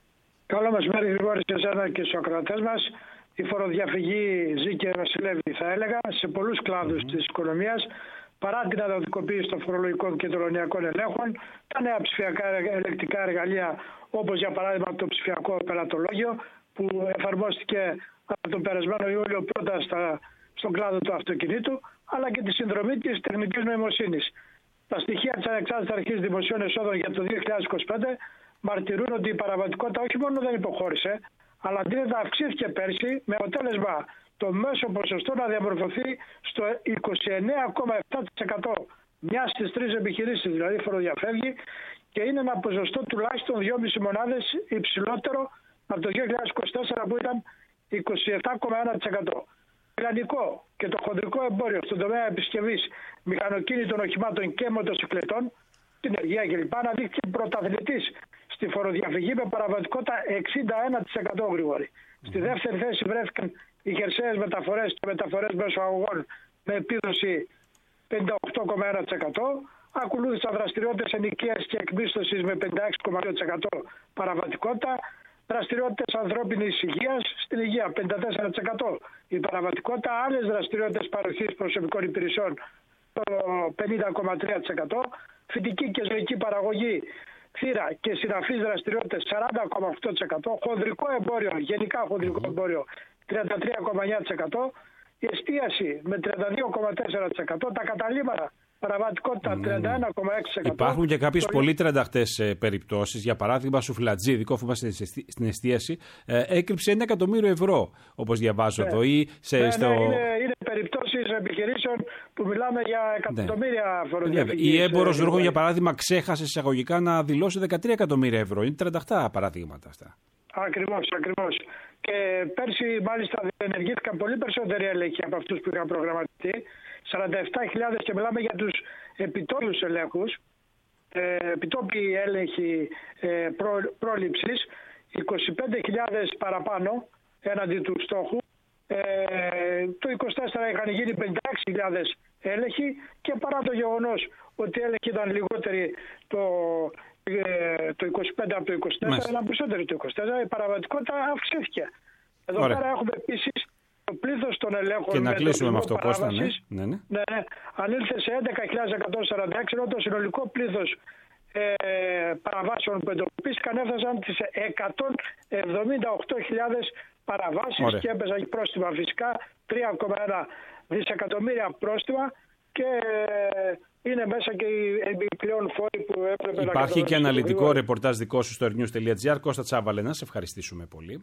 Speaker 7: Καλό μεσημέρι, Γρηγόρη, σε εσένα και στους ακροατές μας. Η φοροδιαφυγή ζει και βασιλεύει, θα έλεγα, σε πολλούς κλάδους mm-hmm. της οικονομίας. Παρά την αδοτικοποίηση των φορολογικών και τελωνειακών ελέγχων, τα νέα ψηφιακά ελεκτικά εργαλεία, όπως για παράδειγμα το ψηφιακό πελατολόγιο, που εφαρμόστηκε από τον περασμένο Ιούλιο πρώτα στα, στον κλάδο του αυτοκινήτου, αλλά και τη συνδρομή της τεχνητής νοημοσύνης. Τα στοιχεία της Ανεξάρτητης Αρχής Δημοσίων Εσόδων για το δύο χιλιάδες είκοσι πέντε μαρτυρούν ότι η παραβατικότητα όχι μόνο δεν υποχώρησε, αλλά αντίθετα αυξήθηκε πέρσι, με αποτέλεσμα το μέσο ποσοστό να διαμορφωθεί στο είκοσι εννέα κόμμα επτά τοις εκατό. Μια στις τρεις επιχειρήσεις δηλαδή φοροδιαφεύγει, και είναι ένα ποσοστό τουλάχιστον δυόμισι μονάδες υψηλότερο από το δύο χιλιάδες είκοσι τέσσερα που ήταν είκοσι επτά κόμμα ένα τοις εκατό. Το λιανικό και το χοντρικό εμπόριο στον τομέα επισκευής μηχανοκίνητων οχημάτων και μοτοσυκλετών, την ενεργεία κλπ. Αναδείχθηκε πρωταθλητής στη φοροδιαφυγή με παραβατικότητα εξήντα ένα τοις εκατό, Γρηγόρη. Στη δεύτερη θέση βρέθηκαν οι χερσαίες μεταφορές και μεταφορές μέσω αγωγών με επίδοση πενήντα οκτώ κόμμα ένα τοις εκατό. Ακολούθησαν δραστηριότητες ενοικίας και εκμίσθωσης με πενήντα έξι κόμμα δύο τοις εκατό παραβατικότητα. Δραστηριότητες ανθρώπινης υγείας, στην υγεία πενήντα τέσσερα τοις εκατό η παραβατικότητα. Άλλες δραστηριότητες παροχής προσωπικών υπηρεσιών το πενήντα κόμμα τρία τοις εκατό. Φυτική και ζωική παραγωγή, θύρα και συναφείς δραστηριότητες σαράντα κόμμα οκτώ τοις εκατό. Χονδρικό εμπόριο, γενικά χονδρικό εμπόριο τριάντα τρία κόμμα εννέα τοις εκατό. Η εστίαση με τριάντα δύο κόμμα τέσσερα τοις εκατό. Τα καταλήμματα παραβατικότητα τριάντα ένα κόμμα έξι τοις εκατό.
Speaker 2: Υπάρχουν και κάποιες το... πολύ τρανταχτές ε, περιπτώσεις. Για παράδειγμα, Σουφλατζή, δικό που είμαστε στην εστίαση, ε, έκρυψε ένα εκατομμύριο ευρώ, όπως διαβάζω ναι. εδώ. Ή σε,
Speaker 7: ναι,
Speaker 2: στο...
Speaker 7: ναι, είναι, είναι περιπτώσεις επιχειρήσεων που μιλάμε για εκατομμύρια ναι. φοροδιαφυγής.
Speaker 2: Η έμπορος ρούχων, για παράδειγμα, ξέχασε εισαγωγικά να δηλώσει δεκατρία εκατομμύρια ευρώ. Είναι τρανταχτά παραδείγματα αυτά.
Speaker 7: Ακριβώς, ακριβώς. Και πέρσι μάλιστα διενεργήθηκαν πολύ περισσότεροι έλεγχοι από αυτούς που είχαν προγραμματιστεί. σαράντα επτά χιλιάδες, και μιλάμε για τους επιτόπιους ελέγχους, ε, επιτόπιοι έλεγχοι ε, προ, πρόληψης, είκοσι πέντε χιλιάδες παραπάνω έναντι του στόχου. Ε, το είκοσι τέσσερα είχαν γίνει πενήντα έξι χιλιάδες έλεγχοι, και παρά το γεγονός ότι οι έλεγχοι ήταν λιγότεροι το, ε, το είκοσι πέντε από το είκοσι τέσσερα, ήταν περισσότεροι το είκοσι τέσσερα, η παραβατικότητα αυξήθηκε. Εδώ Ωραία. πέρα έχουμε επίσης το πλήθος των ελέγχων.
Speaker 2: Και να κλείσουμε με αυτό, Κώστα, ναι. ναι, ναι.
Speaker 7: ναι, ανήλθε σε έντεκα χιλιάδες εκατόν σαράντα έξι, ενώ το συνολικό πλήθος
Speaker 10: ε, παραβάσεων που εντοπίστηκαν έφτασαν τις εκατόν εβδομήντα οκτώ χιλιάδες παραβάσεις. Ωραία. Και έπαιζαν πρόστιμα φυσικά τρία κόμμα ένα δισεκατομμύρια πρόστιμα και είναι μέσα και οι επιπλέον φόροι που έπρεπε να...
Speaker 2: Υπάρχει και αναλυτικό ρεπορτάζ δικό σου στο airnews τελεία gr. Κώστα Τσάβαλε, να σε ευχαριστήσουμε πολύ.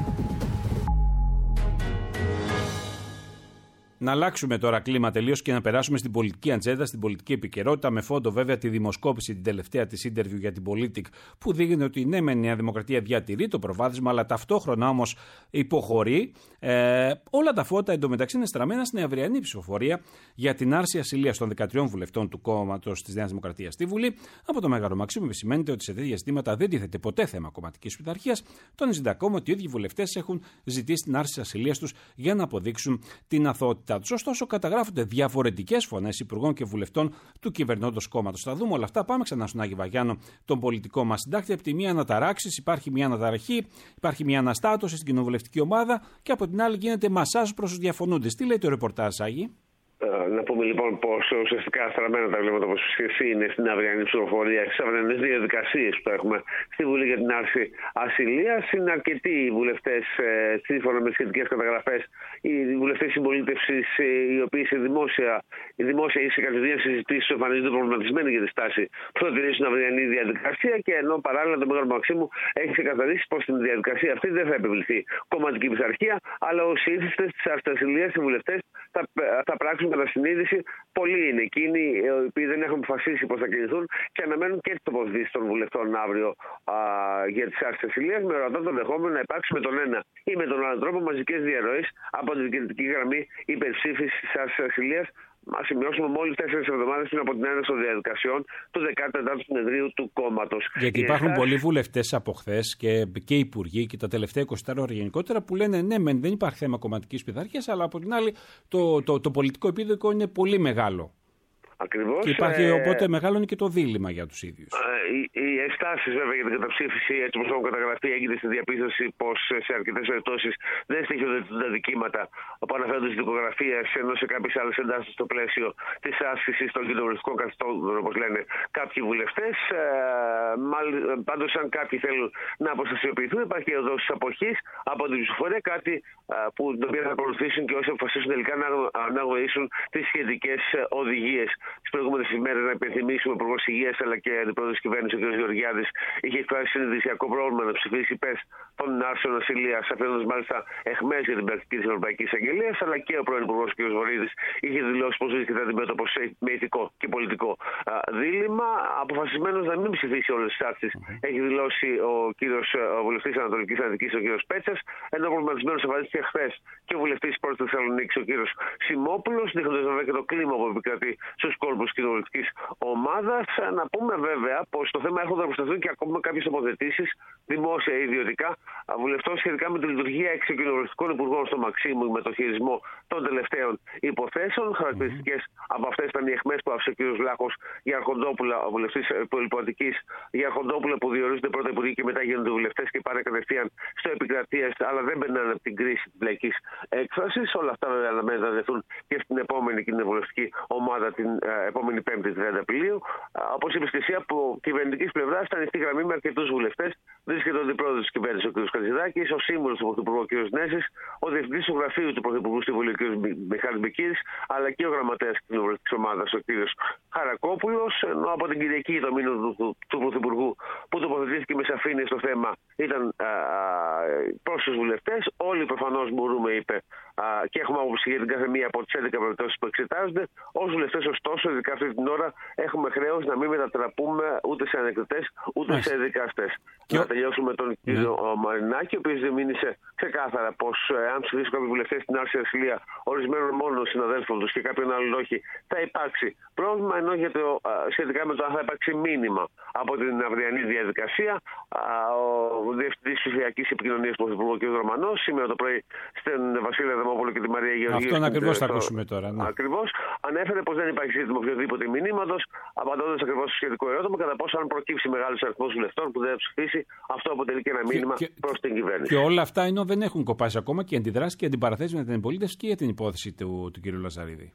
Speaker 2: Να αλλάξουμε τώρα κλίμα τελείως και να περάσουμε στην πολιτική ατζέντα, στην πολιτική επικαιρότητα, με φόντο βέβαια τη δημοσκόπηση την τελευταία της interview για την Politic, που δείχνει ότι ναι, μεν η Νέα Δημοκρατία διατηρεί το προβάδισμα, αλλά ταυτόχρονα όμως υποχωρεί. Ε, όλα τα φώτα εντωμεταξύ είναι στραμμένα στην αυριανή ψηφοφορία για την άρση ασυλίας των δεκατριών βουλευτών του κόμματος της Νέας Δημοκρατίας στη Βουλή. Από το Μέγαρο Μαξίμου επισημαίνεται ότι σε τέτοια ζητήματα δεν τίθεται ποτέ θέμα κομματικής πειθαρχίας. Τονίζεται ακόμα ότι οι ίδιοι βουλευτές έχουν ζητήσει την άρση ασυλίας τους για να αποδείξουν την αθωότητά. Ωστόσο, καταγράφονται διαφορετικές φωνές υπουργών και βουλευτών του κυβερνώντος κόμματος. Θα δούμε όλα αυτά. Πάμε ξανά στον Άγιο Βαγιάνο, τον πολιτικό μας συντάκτη. Από τη μία αναταράξεις, υπάρχει μια αναταραχή, υπάρχει μια αναστάτωση στην κοινοβουλευτική ομάδα και από την άλλη γίνεται μασάζ προς τους διαφωνούντες. Τι λέει το ρεπορτάζ, Άγη?
Speaker 8: Να πούμε λοιπόν πως ουσιαστικά στραμμένα τα βλέμματα, όπως εσύ, είναι στην αυριανή ψηφοφορία, στις αυριανές διαδικασίες που έχουμε στη Βουλή για την άρση ασυλίας. Είναι αρκετοί οι βουλευτές, σύμφωνα με τις σχετικές καταγραφές, οι βουλευτές συμπολίτευσης, οι οποίοι σε δημόσια, η δημόσια ή σε κατηδίαν συζητήσεις εμφανίζονται προβληματισμένοι για τη στάση που θα τηρήσουν αυριανή διαδικασία, και ενώ παράλληλα το Μέγαρο Μαξίμου έχει ξεκαθαρίσει πως στην διαδικασία αυτή δεν θα επιβληθεί κομματική πειθαρχία, αλλά όσοι ήθιστε της άρσης ασυλίας οι βουλευτές θα, θα πράξουν κατά συνείδηση. Πολλοί είναι εκείνοι οι οποίοι δεν έχουν αποφασίσει πώς θα κινηθούν και αναμένουν και τις τοποθετήσεις των βουλευτών αύριο α, για τις άρσεις ασυλίας, με ορατό το δεχόμενο να υπάρξει με τον ένα ή με τον άλλο τρόπο μαζικές διαρροές από την κεντρική γραμμή υπερψήφισης της άρσης ασυλίας. Να σημειώσουμε μόλις τέσσερις εβδομάδες πριν από την έναρξη των διαδικασιών του δεκάτου τετάρτου συνεδρίου του κόμματος.
Speaker 2: Γιατί οι υπάρχουν πολλοί βουλευτές από χθες και, και υπουργοί και τα τελευταία είκοσι τέσσερα ώρα γενικότερα που λένε ναι, μεν δεν υπάρχει θέμα κομματικής πειθαρχίας, αλλά από την άλλη το, το, το πολιτικό επίδοικο είναι πολύ μεγάλο.
Speaker 8: Ακριβώς.
Speaker 2: Και υπάρχει
Speaker 8: ε...
Speaker 2: οπότε μεγάλο είναι και το δίλημμα για τους ίδιους.
Speaker 8: Ε, οι, οι ενστάσεις βέβαια για την καταψήφιση, έτσι όπως έχουν καταγραφεί, έγινε στη διαπίστωση πως σε αρκετές περιπτώσεις δεν στοιχειούνται τα δικήματα που αναφέρονται στις δικογραφίες, ενώ σε κάποιες άλλες εντάσεις στο πλαίσιο της άσκησης των κοινοβουλευτικών καθηκόντων, όπως λένε κάποιοι βουλευτές. Ε, Πάντως, αν κάποιοι θέλουν να αποστασιοποιηθούν, υπάρχει εδώ της αποχής από την ψηφοφορία, κάτι ε, που το οποίο θα ακολουθήσουν και όσοι αποφασίσουν τελικά να, να αγνοήσουν τις σχετικές οδηγίες. Τις προηγούμενες ημέρες, να υπενθυμίσουμε, ο Υπουργός Υγείας αλλά και αντιπρόεδρος της κυβέρνησης, ο κ. Γεωργιάδης, είχε εκφράσει συνειδησιακό πρόβλημα να ψηφίσει υπέρ των άρσεων ασυλίας, αφήνοντας μάλιστα αιχμές για την πρακτική της Ευρωπαϊκής Αγγελίας, αλλά και ο πρώην Υπουργός κ. Βορύδης είχε δηλώσει πως βρίσκεται αντιμέτωπος με ηθικό και πολιτικό α, δίλημμα. Αποφασισμένος να μην ψηφίσει όλες τις άρσεις, mm-hmm. έχει δηλώσει ο, κύριος, ο βουλευτής Ανατολικής Αττικής, ο κ. Πέτσας, ενώ προβληματισμένος εμφανίστηκε χθες και ο βουλευτής της Πρώτης Θεσσαλονίκης, ο κ. Σιμόπουλος, δείχνοντας βέβαια και το κλίμα που επικρατεί στους κόλπους της κοινοβουλευτικής ομάδας. Να πούμε βέβαια πως το θέμα έχουν να προσταθούν και ακόμα κάποιες τοποθετήσεις, δημόσια ή ιδιωτικά, βουλευτών σχετικά με τη λειτουργία έξι κοινοβουλευτικών υπουργών στο Μαξίμου με το χειρισμό των τελευταίων υποθέσεων. Mm-hmm. Χαρακτηριστικές από αυτές ήταν οι αιχμές που άφησε ο κ. Λάχος για Αρχοντόπουλα, ο βουλευτής Πολυπατικής, για Αρχοντόπουλα που διορίζονται πρώτα υπουργοί και μετά γίνονται βουλευτές και πάνε κατευθείαν στο επικρατείας, αλλά δεν μπαίνουν από την κρίση της λαϊκής έκφρασης. Όλα αυτά βέβαια αναμένεται να δεθούν και στην επόμενη κοινοβουλευτική ομάδα την ε, επόμενη Πέμπτη, τριάντα Απριλίου. Όπως είπες και εσύ, από κυβερνητικής πλευράς ήταν στη γραμμή με αρκετούς βουλευτές. Βρίσκεται ο αντιπρόεδρος της κυβέρνησης, ο κ. Κατζηδάκης, ο σύμβουλος του Πρωθυπουργού, ο κ. Νέσης, ο διευθυντής του γραφείου του Πρωθυπουργού στη Βουλή, ο κ. Μιχάλης Μπεκύρης, αλλά και ο γραμματέας της κοινοβουλευτικής ομάδας, ο κ. Χαρακόπουλος. Ενώ από την Κυριακή το μήνυμα του, του, του Πρωθυπουργού που τοποθετήθηκε με σαφήνεια στο θέμα ήταν προς τους βουλευτές. Όλοι προφανώς μπορούμε, είπε, α, και έχουμε άποψη για την κάθε μία από τις έντεκα περιπτώσεις που εξετάζονται. Ως βουλευτές, ωστόσο, ειδικά αυτή την ώρα, έχουμε χρέος να μην μετατραπούμε ούτε σε ανεκδοτές ούτε Μάλιστα. σε δικαστές. Και... Να τελειώσουμε με τον ναι. κύριο Μαρινάκη, ο οποίος διεμήνυσε ξεκάθαρα πως αν ψηφίσουν κάποιοι βουλευτές στην άρση ασυλία ορισμένων μόνο συναδέλφων τους και κάποιον άλλον όχι, θα υπάρξει πρόβλημα, ενώ για το, σχετικά με το αν θα υπάρξει μήνυμα από την αυριανή διαδικασία, ο Διευθυντής Ψηφιακής Επικοινωνίας του Πρωθυπουργού κ. Ρωμανός σήμερα το πρωί στην Βασίλεια Δαμόπουλο και τη Μαρία Γεωργίου.
Speaker 2: Αυτόν ακριβώς θα ακούσουμε τώρα. Ναι.
Speaker 8: Ακριβώς. Ανέφερε πως δεν υπάρχει ζήτημα οποιοδήποτε μηνύματος, απαντώντας ακριβώς στο σχετικό ερώτημα κατά πόσο αν προκύψει μεγάλος αριθμός βουλευτών που δεν θα ψηφίσει, αυτό αποτελεί και ένα μήνυμα προς την κυβέρνηση.
Speaker 2: Και όλα αυτά ενώ δεν έχουν κοπάσει ακόμα και αντιδράσει και αντιπαραθέσει με την αντιπολίτευση και για την υπόθεση του, του κ. Λαζαρίδη.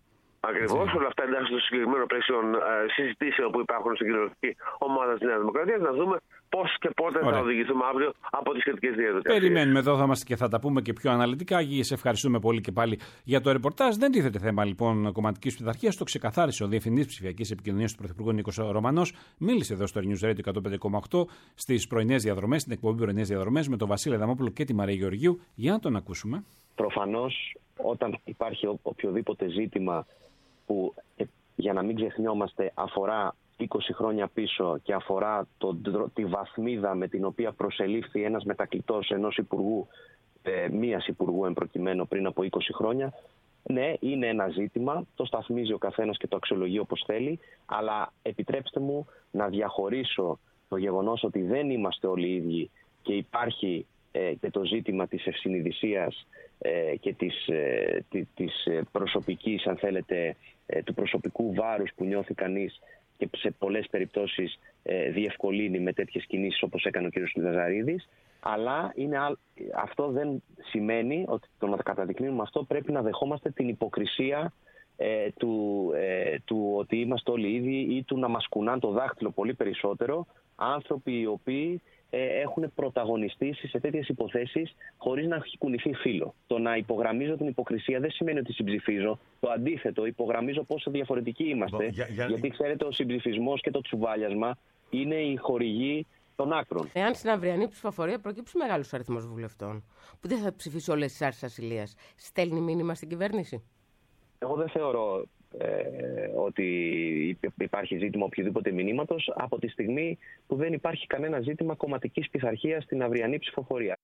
Speaker 8: Ακριβώς, όλα αυτά εντάσσονται στο συγκεκριμένο πλαίσιο ε, συζητήσεων που υπάρχουν στην κοινωνική ομάδα της Νέας Δημοκρατίας, να δούμε πώς και πότε Ωραία. θα οδηγηθούμε αύριο από τις σχετικές διαδικασίες.
Speaker 2: Περιμένουμε, εδώ θα είμαστε και θα τα πούμε και πιο αναλυτικά. Γη, σε ευχαριστούμε πολύ και πάλι για το ρεπορτάζ. Δεν τίθεται θέμα λοιπόν κομματικής πειθαρχίας. Το ξεκαθάρισε ο Διευθυντής Ψηφιακής Επικοινωνίας του Πρωθυπουργού Νίκος Ρωμανός. Μίλησε εδώ στο News Radio εκατόν πέντε κόμμα οκτώ στις πρωινές διαδρομές, στην εκπομπή Πρωινές Διαδρομές με τον Βασίλη Αδαμόπουλο και τη Μαρία Γεωργίου. Για να τον ακούσουμε.
Speaker 11: Προφανώς, όταν υπάρχει οποιοδήποτε ζήτημα που, για να μην ξεχνιόμαστε, αφορά είκοσι χρόνια πίσω και αφορά το, τη βαθμίδα με την οποία προσελήφθη ένας μετακλητός ενός υπουργού, ε, μίας υπουργού εμπροκειμένου πριν από είκοσι χρόνια, ναι, είναι ένα ζήτημα, το σταθμίζει ο καθένας και το αξιολογεί όπως θέλει, αλλά επιτρέψτε μου να διαχωρίσω το γεγονός ότι δεν είμαστε όλοι οι ίδιοι και υπάρχει ε, και το ζήτημα της ευσυνειδησίας ε, και της, ε, της προσωπικής, αν θέλετε, ε, του προσωπικού βάρους που νιώθει κανείς και σε πολλές περιπτώσεις ε, διευκολύνει με τέτοιες κινήσεις όπως έκανε ο κ. Λαζαρίδης. Αλλά είναι, αυτό δεν σημαίνει ότι το να καταδεικνύουμε αυτό πρέπει να δεχόμαστε την υποκρισία ε, του, ε, του ότι είμαστε όλοι ίδιοι ή του να μας κουνάν το δάχτυλο πολύ περισσότερο άνθρωποι οι οποίοι ε, έχουν πρωταγωνιστήσει σε τέτοιες υποθέσεις χωρίς να έχει κουνηθεί φύλλο. Το να υπογραμμίζω την υποκρισία δεν σημαίνει ότι συμπψηφίζω. Το αντίθετο, υπογραμμίζω πόσο διαφορετικοί είμαστε. Για, για... Γιατί ξέρετε, ο συμπψηφισμός και το τσουβάλιασμα είναι η χορηγή των άκρων.
Speaker 12: Εάν στην αυριανή ψηφοφορία προκύψει μεγάλος αριθμός βουλευτών που δεν θα ψηφίσει όλες τις άρσεις ασυλίας, στέλνει μήνυμα στην κυβέρνηση?
Speaker 11: Εγώ δεν θεωρώ ε, ότι υπάρχει ζήτημα οποιοδήποτε μηνύματος από τη στιγμή που δεν υπάρχει κανένα ζήτημα κομματικής πειθαρχίας στην αυριανή ψηφοφορία.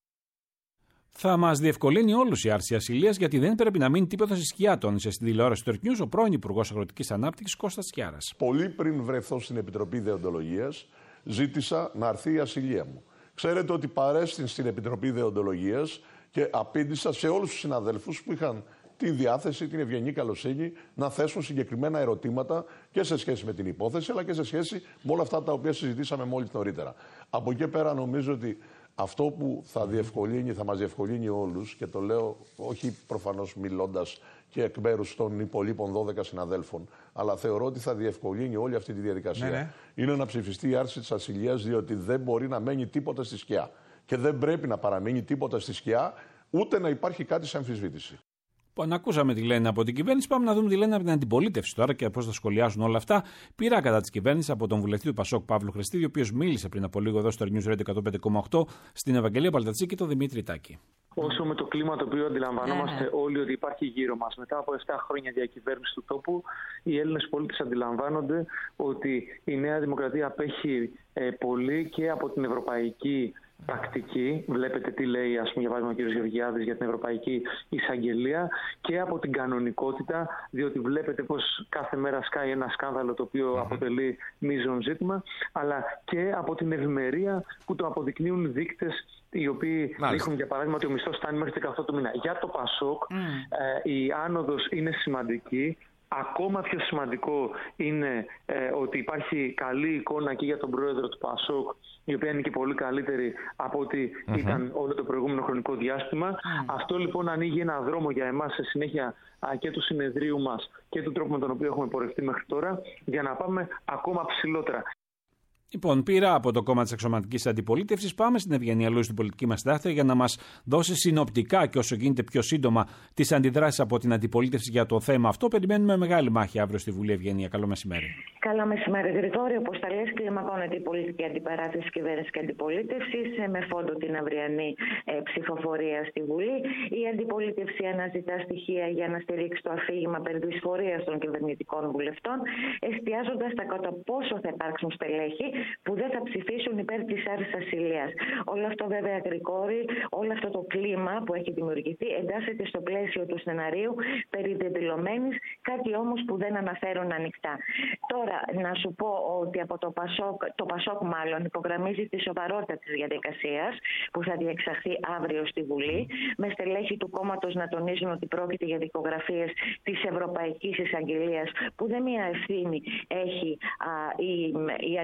Speaker 2: Θα μας διευκολύνει όλους η άρση ασυλίας, γιατί δεν πρέπει να μείνει τίποτα στη σκιά, τόνισε στην τηλεόραση του News ο πρώην Υπουργός Αγροτικής Ανάπτυξης Κώστας Τσιάρας.
Speaker 13: Πολύ πριν βρεθώ στην Επιτροπή Δεοντολογίας, ζήτησα να έρθει η ασυλία μου. Ξέρετε ότι παρέστην στην Επιτροπή Δεοντολογίας και απήντησα σε όλους τους συναδέλφους που είχαν τη διάθεση, την ευγενή καλοσύνη να θέσουν συγκεκριμένα ερωτήματα και σε σχέση με την υπόθεση, αλλά και σε σχέση με όλα αυτά τα οποία συζητήσαμε μόλις νωρίτερα. Από εκεί πέρα νομίζω ότι αυτό που θα διευκολύνει, θα μας διευκολύνει όλους, και το λέω όχι προφανώς μιλώντας και εκ μέρους των υπολείπων δώδεκα συναδέλφων, αλλά θεωρώ ότι θα διευκολύνει όλη αυτή τη διαδικασία, ναι, ναι. είναι να ψηφιστεί η άρση της ασυλίας, διότι δεν μπορεί να μένει τίποτα στη σκιά. Και δεν πρέπει να παραμείνει τίποτα στη σκιά, ούτε να υπάρχει κάτι σε αμφισβήτηση.
Speaker 2: Λοιπόν, ακούσαμε τι λένε από την κυβέρνηση. Πάμε να δούμε τι λένε από την αντιπολίτευση τώρα και πώς θα σχολιάσουν όλα αυτά. Πειρά κατά της κυβέρνησης από τον βουλευτή του Πασόκ Παύλο Χριστίδη, ο οποίος μίλησε πριν από λίγο εδώ στο News Radio εκατόν πέντε κόμμα οκτώ στην Ευαγγελία Παλτατσή και τον Δημήτρη Τάκη.
Speaker 14: Όσο με το κλίμα το οποίο αντιλαμβανόμαστε yeah. όλοι ότι υπάρχει γύρω μας, μετά από επτά χρόνια διακυβέρνηση του τόπου, οι Έλληνες πολίτες αντιλαμβάνονται ότι η Νέα Δημοκρατία απέχει ε, πολύ και από την ευρωπαϊκή πρακτική. Βλέπετε τι λέει, ας πούμε, για παράδειγμα, ο κ. Γεωργιάδης για την Ευρωπαϊκή Εισαγγελία, και από την κανονικότητα, διότι βλέπετε πως κάθε μέρα σκάει ένα σκάνδαλο το οποίο mm-hmm. αποτελεί μείζον ζήτημα, αλλά και από την ευημερία που το αποδεικνύουν δείκτες οι οποίοι Μάλιστα. δείχνουν, για παράδειγμα, ότι ο μισθός φτάνει μέχρι δεκαοκτώ το μήνα. Για το Πασόκ mm. ε, η άνοδος είναι σημαντική. Ακόμα πιο σημαντικό είναι ε, ότι υπάρχει καλή εικόνα και για τον πρόεδρο του Πασόκ, η οποία είναι και πολύ καλύτερη από ό,τι mm-hmm. ήταν όλο το προηγούμενο χρονικό διάστημα. Mm. Αυτό λοιπόν ανοίγει ένα δρόμο για εμάς σε συνέχεια α, και του συνεδρίου μας και του τρόπου με τον οποίο έχουμε πορευτεί μέχρι τώρα, για να πάμε ακόμα ψηλότερα.
Speaker 2: Λοιπόν, πήρα από το κόμμα της Αξιωματικής Αντιπολίτευσης. Πάμε στην Ευγενία Λούση, στην πολιτική μας συντάκτρια, για να μας δώσει συνοπτικά και όσο γίνεται πιο σύντομα τις αντιδράσεις από την αντιπολίτευση για το θέμα αυτό. Περιμένουμε μεγάλη μάχη αύριο στη Βουλή. Ευγενία, καλό μεσημέρι.
Speaker 15: Καλό μεσημέρι, Γρηγόρη. Όπως τα λες, κλιμακώνεται η πολιτική αντιπαράθεση κυβέρνησης και αντιπολίτευσης με φόντο την αυριανή ε, ψηφοφορία στη Βουλή. Η αντιπολίτευση αναζητά στοιχεία για να στηρίξει το αφήγημα περί δυσφορίας των κυβερνητικών βουλευτών, εστιάζοντας στα κατά πόσο θα υπάρξουν στελέχη που δεν θα ψηφίσουν υπέρ της άρσης ασυλίας. Όλο αυτό, βέβαια, Γρηγόρη, όλο αυτό το κλίμα που έχει δημιουργηθεί εντάσσεται στο πλαίσιο του σεναρίου περί δεδηλωμένης, κάτι όμως που δεν αναφέρουν ανοιχτά. Τώρα, να σου πω ότι από το Πασόκ, το Πασόκ μάλλον υπογραμμίζει τη σοβαρότητα της διαδικασίας που θα διεξαχθεί αύριο στη Βουλή, με στελέχη του κόμματος να τονίζουν ότι πρόκειται για δικογραφίες της Ευρωπαϊκής Εισαγγελίας, που δεν μία ευθύνη έχει α, η, η αντιπολίτευση.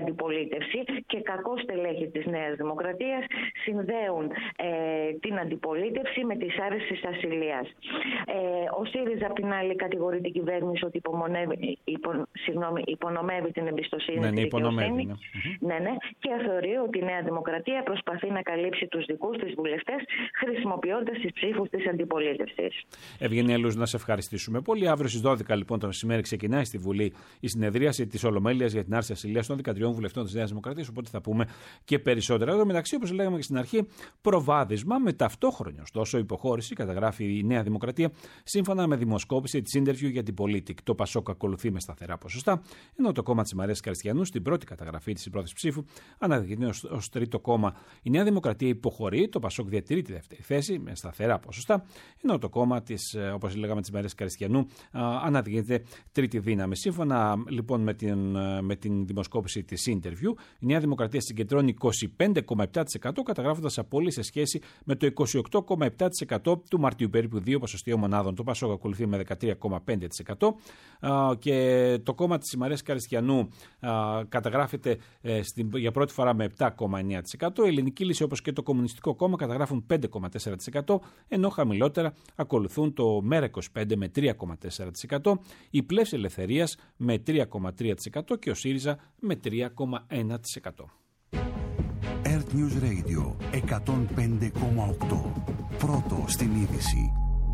Speaker 15: αντιπολίτευση και κακό στελέχη της Νέας Δημοκρατίας συνδέουν ε, την αντιπολίτευση με τις άρες της ασυλίας. Ε, ο ΣΥΡΙΖΑ απ' την άλλη κατηγορεί την κυβέρνηση ότι υπομονεύει, υπο, συγγνώμη, υπονομεύει την εμπιστοσύνη
Speaker 2: ναι,
Speaker 15: στη δικαιοσύνη.
Speaker 2: Ναι.
Speaker 15: Ναι, ναι, και θεωρεί ότι η Νέα Δημοκρατία προσπαθεί να καλύψει τους δικούς της βουλευτές χρησιμοποιώντας τις ψήφους της αντιπολίτευσης.
Speaker 2: Ευγενία Λούς, να σε ευχαριστήσουμε πολύ. Αύριο στις δώδεκα λοιπόν το μεσημέρι ξεκινάει στη Βουλή η συνεδρίαση της Ολομέλειας για την άρση ασυλίας των δικατριών βουλευτών της Νέας Δημοκρατίας. Οπότε θα πούμε και περισσότερα. Εδώ μεταξύ, όπως λέγαμε και στην αρχή, προβάδισμα με ταυτόχρονη ωστόσο υποχώρηση, καταγράφει η Νέα Δημοκρατία, σύμφωνα με δημοσκόπηση της Interview για την Politic. Το Πασόκ ακολουθεί με σταθερά ποσοστά, ενώ το κόμμα της Μαρίας Καριστιανού στην πρώτη καταγραφή της πρώτης ψήφου αναδεικνύει ως τρίτο κόμμα. Η Νέα Δημοκρατία υποχωρεί, το Πασόκ διατηρεί τη δεύτερη θέση με σταθερά ποσοστά, ενώ το κόμμα της, όπως λέγαμε, της Μαρίας Καριστιανού αναδεικνύεται τρίτη δύναμη. Σύμφωνα λοιπόν με την, με την δημοσκόπηση της Interview, η Νέα Δημοκρατία συγκεντρώνει είκοσι πέντε κόμμα επτά τοις εκατό, καταγράφοντας απώλειες σε σχέση με το είκοσι οκτώ κόμμα επτά τοις εκατό του Μαρτίου, περίπου δύο ποσοστιαίων μονάδων. Το Πασόκ ακολουθεί με δεκατρία κόμμα πέντε τοις εκατό και το κόμμα της Μαρίας Καριστιανού καταγράφεται για πρώτη φορά με επτά κόμμα εννέα τοις εκατό. Η Ελληνική Λύση, όπως και το Κομμουνιστικό Κόμμα, καταγράφουν πέντε κόμμα τέσσερα τοις εκατό, ενώ χαμηλότερα ακολουθούν το Μέρα είκοσι πέντε με τρία κόμμα τέσσερα τοις εκατό, η Πλεύση Ελευθερίας με τρία κόμμα τρία τοις εκατό και ο ΣΥΡΙΖΑ με τρία κόμμα ένα τοις εκατό.
Speaker 1: Earth News Radio εκατόν πέντε κόμμα οκτώ. Πρώτο στην είδηση.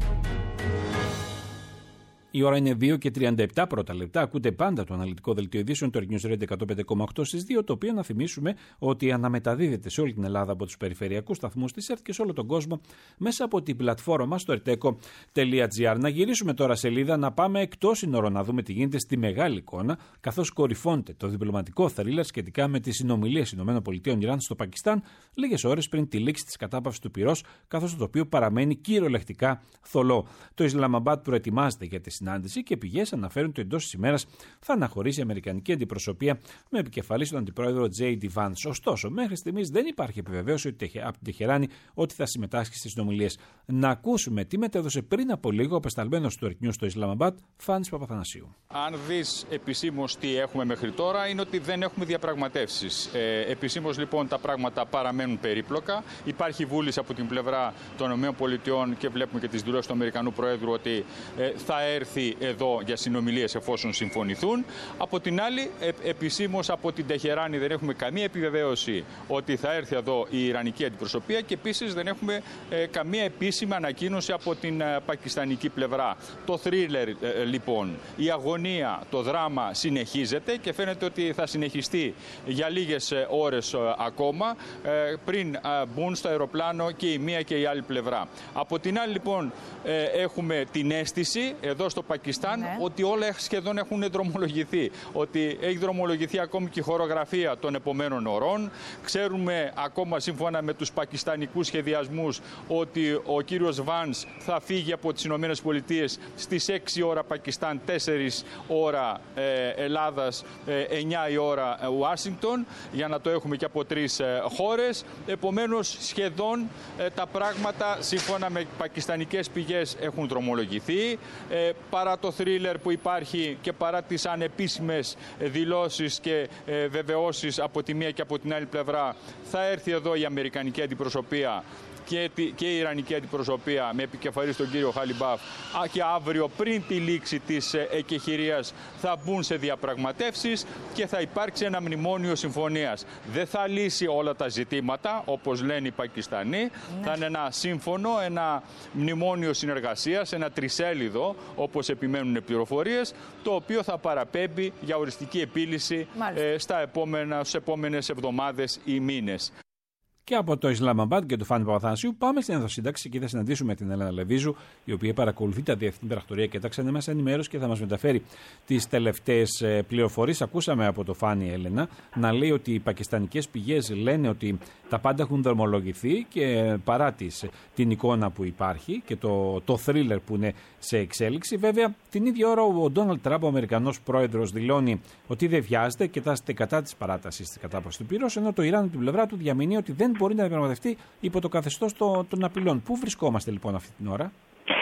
Speaker 2: Η ώρα είναι δύο και τριάντα επτά πρώτα λεπτά. Ακούτε πάντα το αναλυτικό δελτίο ειδήσεων του Earth News Radio εκατόν πέντε κόμμα οκτώ στις δύο, το οποίο να θυμίσουμε ότι αναμεταδίδεται σε όλη την Ελλάδα από τους περιφερειακούς σταθμούς της ΕΡΤ και σε όλο τον κόσμο μέσα από την πλατφόρμα μας στο ερτέκο τελεία τζι άρ. Να γυρίσουμε τώρα σελίδα, να πάμε εκτός σύνορων να δούμε τι γίνεται στη μεγάλη εικόνα, καθώς κορυφώνεται το διπλωματικό θρίλερ σχετικά με τις συνομιλίες ΗΠΑ Ιράν στο Πακιστάν, λίγες ώρες πριν τη λήξη της κατάπαυσης του πυρός, καθώς το οποίο παραμένει κυριολεκτικά θολό. Το Ισλαμαμπάντ προετοιμάζεται για τη συνάντηση και πηγές αναφέρουν ότι εντός της ημέρας θα αναχωρήσει η Αμερικανική αντιπροσωπεία με επικεφαλής τον αντιπρόεδρο τζέι ντι Vance. Ωστόσο, μέχρι στιγμής δεν υπάρχει επιβεβαίωση από την Τεχεράνη ότι θα συμμετάσχει στις συνομιλίες. Να ακούσουμε τι μετέδωσε πριν από λίγο ο απεσταλμένος του Earth News στο Ισλαμαμπάντ, Φάνης Παπαθανασίου.
Speaker 16: Αν δεις επισήμως τι έχουμε μέχρι τώρα, είναι ότι δεν έχουμε διαπραγματεύσεις. Ε, επισήμως λοιπόν τα πράγματα παραμένουν περίπλοκα. Υπάρχει βούληση από την πλευρά των ΗΠΑ και βλέπουμε και τις δηλώσεις του Αμερικανού Προέδρου ότι ε, θα έρθει εδώ για συνομιλίες εφόσον συμφωνηθούν. Από την άλλη, ε, επισήμως από την Τεχεράνη δεν έχουμε καμία επιβεβαίωση ότι θα έρθει εδώ η Ιρανική αντιπροσωπεία και επίσης δεν έχουμε ε, καμία επίσημη ανακοίνωση από την ε, πακιστανική πλευρά. Το θρίλερ ε, λοιπόν, η αγωνία, το δράμα συνεχίζεται και φαίνεται ότι θα συνεχιστεί για λίγες ε, ώρες ε, ακόμα ε, πριν ε, μπουν στο αεροπλάνο και η μία και η άλλη πλευρά. Από την άλλη λοιπόν ε, έχουμε την αίσθηση εδώ στο Πακιστάν ναι. ότι όλα σχεδόν έχουν δρομολογηθεί. Ότι έχει δρομολογηθεί ακόμη και η χορογραφία των επομένων ωρών. Ξέρουμε ακόμα σύμφωνα με τους πακιστανικούς σχεδιασμούς ότι ο κύριος Βάνς θα φύγει από τις Ηνωμένες Πολιτείες στις έξι ώρα Πακιστάν, τέσσερις ώρα ε, Ελλάδας, ε, εννιά η ώρα ε, Ουάσιγκτον, για να το έχουμε και από τρεις ε, χώρες. Επομένως σχεδόν ε, τα πράγματα σύμφωνα με πακιστανικές πηγές έχουν δρομολογηθεί. Ε, παρά το θρίλερ που υπάρχει και παρά τις ανεπίσημες δηλώσεις και ε, βεβαιώσεις από τη μία και από την άλλη πλευρά, θα έρθει εδώ η Αμερικανική αντιπροσωπεία και, και η Ιρανική αντιπροσωπεία με επικεφαλής τον κύριο Χαλιμπάφ και αύριο πριν τη λήξη της εκεχηρίας θα μπουν σε διαπραγματεύσεις και θα υπάρξει ένα μνημόνιο συμφωνίας. Δεν θα λύσει όλα τα ζητήματα όπως λένε οι Πακιστανοί, ναι. θα είναι ένα σύμφωνο, ένα μνημόνιο συνεργασίας, ένα τρισέλιδο όπως επιμένουν οι πληροφορίες, το οποίο θα παραπέμπει για οριστική επίλυση ε, στα επόμενα, στις επόμενες εβδομάδες ή μήνες.
Speaker 2: Και από το Ισλαμαμπάντ και του Φάνη Παπαθανασίου πάμε στην ενδοσύνταξη και θα συναντήσουμε την Έλενα Λεβίζου, η οποία παρακολουθεί τα διεθνή πρακτορία και τα ξένα μέσα ενημέρωση και θα μας μεταφέρει τις τελευταίες πληροφορίες. Ακούσαμε από το Φάνη Έλενα να λέει ότι οι πακιστανικές πηγές λένε ότι τα πάντα έχουν δρομολογηθεί και παρά τις, την εικόνα που υπάρχει και το, το θρίλερ που είναι σε εξέλιξη. Βέβαια, την ίδια ώρα ο Ντόναλντ Τραμπ, ο Αμερικανός πρόεδρος, δηλώνει ότι δεν βιάζεται και τάσσεται κατά της παράτασης της κατάπαυσης του πυρός, ενώ το Ιράν από την πλευρά του διαμηνύει ότι δεν μπορεί να διαπραγματευτεί υπό το καθεστώς των, των απειλών. Πού βρισκόμαστε λοιπόν αυτή την ώρα?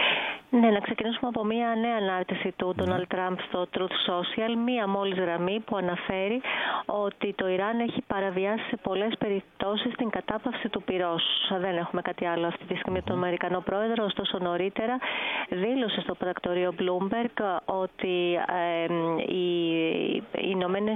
Speaker 3: Ναι, να ξεκινήσουμε από μία νέα ανάρτηση του Ντόναλντ Τραμπ στο Truth Social, μία μόλις γραμμή που αναφέρει ότι το Ιράν έχει παραβιάσει σε πολλές περιπτώσεις την κατάπαυση του πυρός. Δεν έχουμε κάτι άλλο αυτή τη στιγμή από τον Αμερικανό πρόεδρο, ωστόσο νωρίτερα δήλωσε στο πρακτορείο Bloomberg ότι ε, οι, οι Ηνωμένες,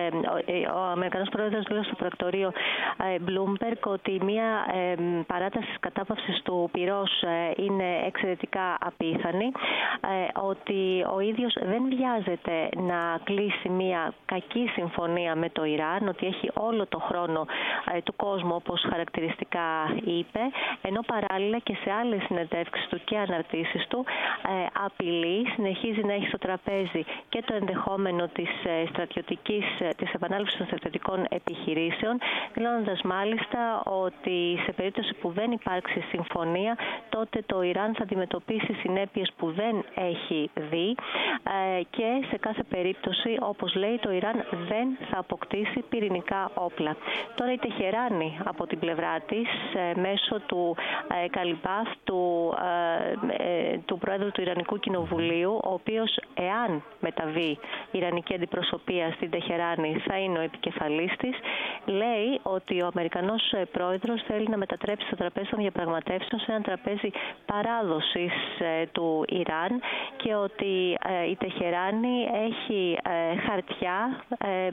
Speaker 3: ε, ο Αμερικανός πρόεδρος δήλωσε στο πρακτορείο ε, Bloomberg ότι μία ε, παράταση της κατάπαυσης του πυρός ε, είναι εξαιρετικά απίθανη, ε, ότι ο ίδιος δεν βιάζεται να κλείσει μια κακή συμφωνία με το Ιράν, ότι έχει όλο το χρόνο ε, του κόσμου όπως χαρακτηριστικά είπε, ενώ παράλληλα και σε άλλες συνεντεύξεις του και αναρτήσεις του ε, απειλεί, συνεχίζει να έχει στο τραπέζι και το ενδεχόμενο της ε, στρατιωτικής, της επανάληψης των στρατιωτικών επιχειρήσεων, δηλώνοντας μάλιστα ότι σε περίπτωση που δεν υπάρξει συμφωνία, τότε το Ιράν θα αντιμετωπίσει συνέπειες που δεν έχει δει ε, και σε κάθε περίπτωση, όπως λέει, το Ιράν δεν θα αποκτήσει πυρηνικά όπλα. Τώρα η Τεχεράνη από την πλευρά της, ε, μέσω του ε, Καλιμπάφ, του, ε, ε, του Πρόεδρου του Ιρανικού Κοινοβουλίου, ο οποίος, εάν μεταβεί η Ιρανική αντιπροσωπεία στην Τεχεράνη, θα είναι ο επικεφαλής της, λέει ότι ο Αμερικανός Πρόεδρος θέλει να μετατρέψει το τραπέζι των διαπραγματεύσεων σε ένα τραπέζι παράδοσης ε, του Ιράν και ότι ε, η Τεχεράνη έχει ε, χαρτιά, ε,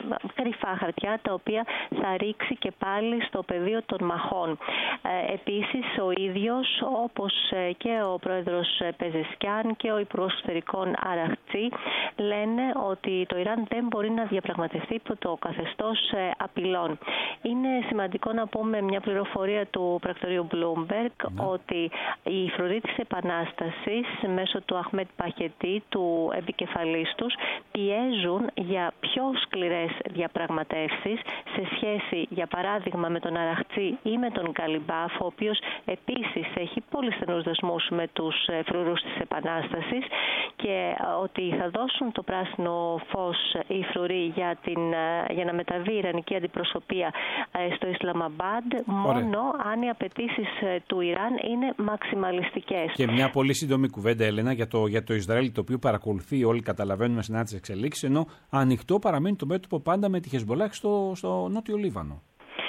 Speaker 3: κρυφά χαρτιά, τα οποία θα ρίξει και πάλι στο πεδίο των μαχών. Ε, επίσης, ο ίδιος, όπως ε, και ο πρόεδρος Πεζεσκιάν και ο υπουργός εξωτερικών Αραχτζή, λένε ότι το Ιράν δεν μπορεί να διαπραγματευτεί υπό το καθεστώς ε, απειλών. Είναι σημαντικό να πούμε μια πληροφορία του πρακτορείου Bloomberg, ναι, ότι οι φρουροί της Επανάστασης μέσω του Αχμέτ Παχετή, του επικεφαλής τους, πιέζουν για πιο σκληρές διαπραγματεύσεις σε σχέση, για παράδειγμα, με τον Αραχτζή ή με τον Καλιμπάφ, ο οποίος επίσης έχει πολύ στενούς δεσμούς με τους φρουρούς της Επανάστασης, και ότι θα δώσουν το πράσινο φως οι φρουροί για, την, για να μεταβεί η Ιρανική αντιπροσωπεία στο Ισλαμαμπάντ, μόνο αν οι απαιτήσεις του Ιράν είναι μαξιμαλιστικές.
Speaker 2: Και μια πολύ σύντομη κουβέντα, Έλενα, για το, για το Ισραήλ, το οποίο παρακολουθεί, όλοι καταλαβαίνουμε, συνά τις εξελίξεις, ενώ ανοιχτό παραμένει το μέτωπο πάντα με τη Χεσμπολάχ στο, στο νότιο Λίβανο.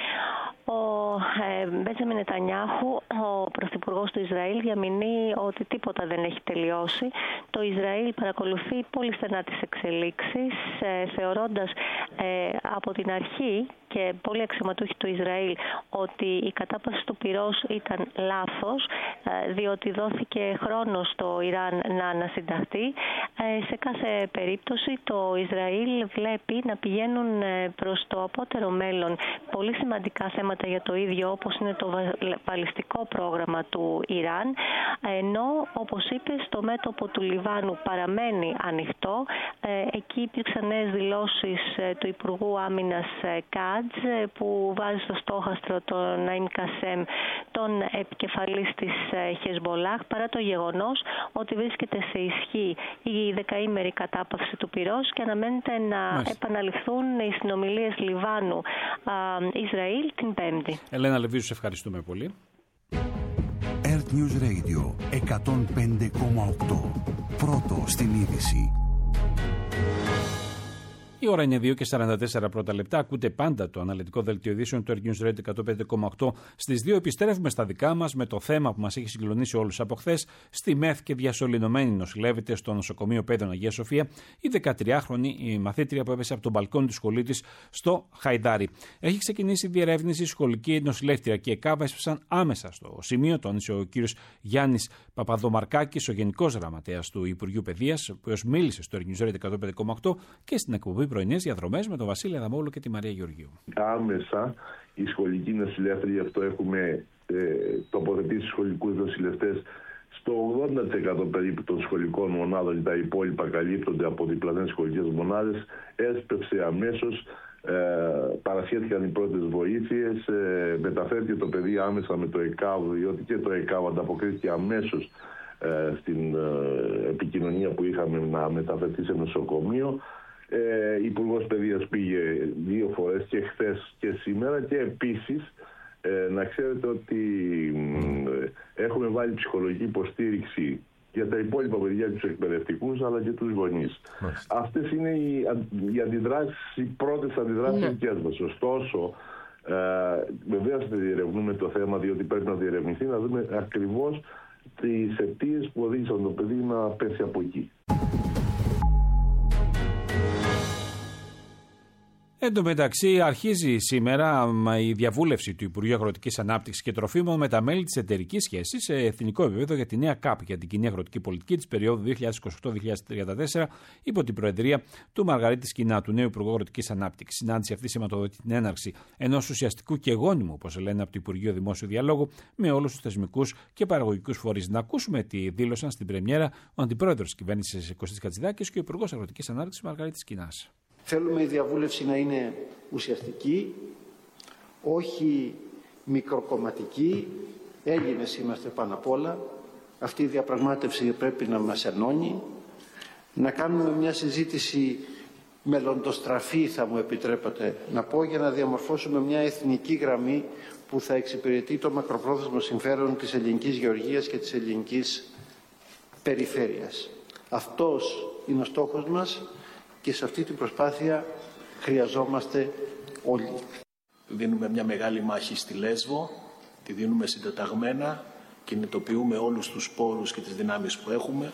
Speaker 3: Ο Μπέντζαμιν Νετανιάχου, ο πρωθυπουργός του Ισραήλ, διαμηνεί ότι τίποτα δεν έχει τελειώσει. Το Ισραήλ παρακολουθεί πολύ στενά τις εξελίξεις, θεωρώντας ε, από την αρχή και πολλοί αξιωματούχοι του Ισραήλ ότι η κατάπαυση του πυρός ήταν λάθος, διότι δόθηκε χρόνο στο Ιράν να ανασυνταχθεί. Σε κάθε περίπτωση το Ισραήλ βλέπει να πηγαίνουν προς το απότερο μέλλον πολύ σημαντικά θέματα για το ίδιο, όπως είναι το βαλιστικό πρόγραμμα του Ιράν, ενώ, όπως είπε, στο μέτωπο του Λιβάνου παραμένει ανοιχτό. Εκεί υπήρξαν νέες δηλώσεις του Υπουργού Άμυνας Κάτ, που βάζει στο στόχαστρο τον Ναΐμ Κασέμ, τον επικεφαλής της Χεσμπολάχ, παρά το γεγονός ότι βρίσκεται σε ισχύ η δεκαήμερη κατάπαυση του πυρός και αναμένεται να Μάλιστα. επαναληφθούν οι συνομιλίες Λιβάνου-Ισραήλ την Πέμπτη.
Speaker 2: Ελένα Λεβίζου, σε ευχαριστούμε πολύ.
Speaker 1: Earth News Radio εκατόν πέντε κόμμα οκτώ. Πρώτο στην είδηση.
Speaker 2: Η ώρα είναι δύο και σαράντα τέσσερα πρώτα λεπτά. Ακούτε πάντα το αναλυτικό δελτίο ειδήσεων του Earth News Radio εκατόν πέντε κόμμα οκτώ. Στις δύο επιστρέφουμε στα δικά μας με το θέμα που μας έχει συγκλονίσει όλους από χθες. Στη ΜΕΘ και διασωληνωμένη νοσηλεύεται στο νοσοκομείο Πέδων Αγία Σοφία η δεκατριάχρονη η μαθήτρια που έπεσε από τον μπαλκόνι του σχολείου της στο Χαϊδάρι. Έχει ξεκινήσει διερεύνηση, σχολική νοσηλεύτρια και ΕΚΑΒ έσπευσαν άμεσα στο σημείο, τόνισε ο κύριος Γιάννης Παπαδομαρκάκης, ο Γενικός Γραμματέας του Υπουργείου Παιδείας, ο οποίος μίλησε στο Earth News Radio εκατόν πέντε κόμμα οκτώ και στην εκπομπή πρωινές διαδρομές με τον Βασίλη Αδαμόλου και τη Μαρία Γεωργίου.
Speaker 17: Άμεσα η σχολική νοσηλεύτρια, γι' αυτό έχουμε ε, τοποθετήσει σχολικούς νοσηλευτές στο ογδόντα τοις εκατό περίπου των σχολικών μονάδων, τα υπόλοιπα καλύπτονται από διπλανές σχολικές μονάδες, έσπευσε αμέσως, ε, παρασχέθηκαν οι πρώτες βοήθειες, ε, μεταφέρθηκε το παιδί άμεσα με το ΕΚΑΒ, διότι και το ΕΚΑΒ ανταποκρίθηκε αμέσως ε, στην ε, επικοινωνία που είχαμε να μεταφερθεί σε νοσοκομείο. Ε, Υπουργός Παιδείας πήγε δύο φορές, και χθες και σήμερα, και επίσης ε, να ξέρετε ότι ε, έχουμε βάλει ψυχολογική υποστήριξη για τα υπόλοιπα παιδιά, τους εκπαιδευτικούς αλλά και τους γονείς. Αυτές είναι οι, οι αντιδράσεις, οι πρώτες αντιδράσεις
Speaker 12: Ναι.
Speaker 17: δικές μας. Ωστόσο, ε, βεβαίως δεν διερευνούμε το θέμα, διότι πρέπει να διερευνηθεί, να δούμε ακριβώς τις αιτίες που οδήγησαν το παιδί να πέσει από εκεί.
Speaker 2: Εν τω μεταξύ, αρχίζει σήμερα η διαβούλευση του Υπουργείου Αγροτικής Ανάπτυξης και Τροφίμων με τα μέλη της εταιρικής σχέσης σε εθνικό επίπεδο για τη νέα ΚΑΠ, για την κοινή αγροτική πολιτική της περίοδου δύο χιλιάδες είκοσι οκτώ με δύο χιλιάδες τριάντα τέσσερα, υπό την προεδρία του Μαργαρίτη Σκινά, του νέου Υπουργού Αγροτικής Ανάπτυξης. Η συνάντηση αυτή σηματοδοτεί την έναρξη ενός ουσιαστικού και γόνιμου, όπως λένε, από το Υπουργείο Δημόσιου Διαλόγου με όλους τους θεσμικούς και παραγωγικούς φορείς. Να ακούσουμε τι δήλωσαν στην πρεμιέρα ο Αντιπρόεδρος της Κυβέρνησης Κωστής Χατζηδάκης και ο Υπουργός Αγροτικής Ανάπτυξης Μαργαρίτης Σκινάς.
Speaker 18: Θέλουμε η διαβούλευση να είναι ουσιαστική, όχι μικροκομματική. Έλληνες είμαστε πάνω απ' όλα. Αυτή η διαπραγμάτευση πρέπει να μας ενώνει. Να κάνουμε μια συζήτηση μελλοντοστραφή, θα μου επιτρέπετε να πω, για να διαμορφώσουμε μια εθνική γραμμή που θα εξυπηρετεί το μακροπρόθεσμο συμφέρον της ελληνικής γεωργίας και της ελληνικής περιφέρειας. Αυτός είναι ο στόχος μας. Και σε αυτή την προσπάθεια χρειαζόμαστε όλοι.
Speaker 19: Δίνουμε μια μεγάλη μάχη στη Λέσβο, τη δίνουμε συντεταγμένα, κινητοποιούμε όλους τους πόρους και τις δυνάμεις που έχουμε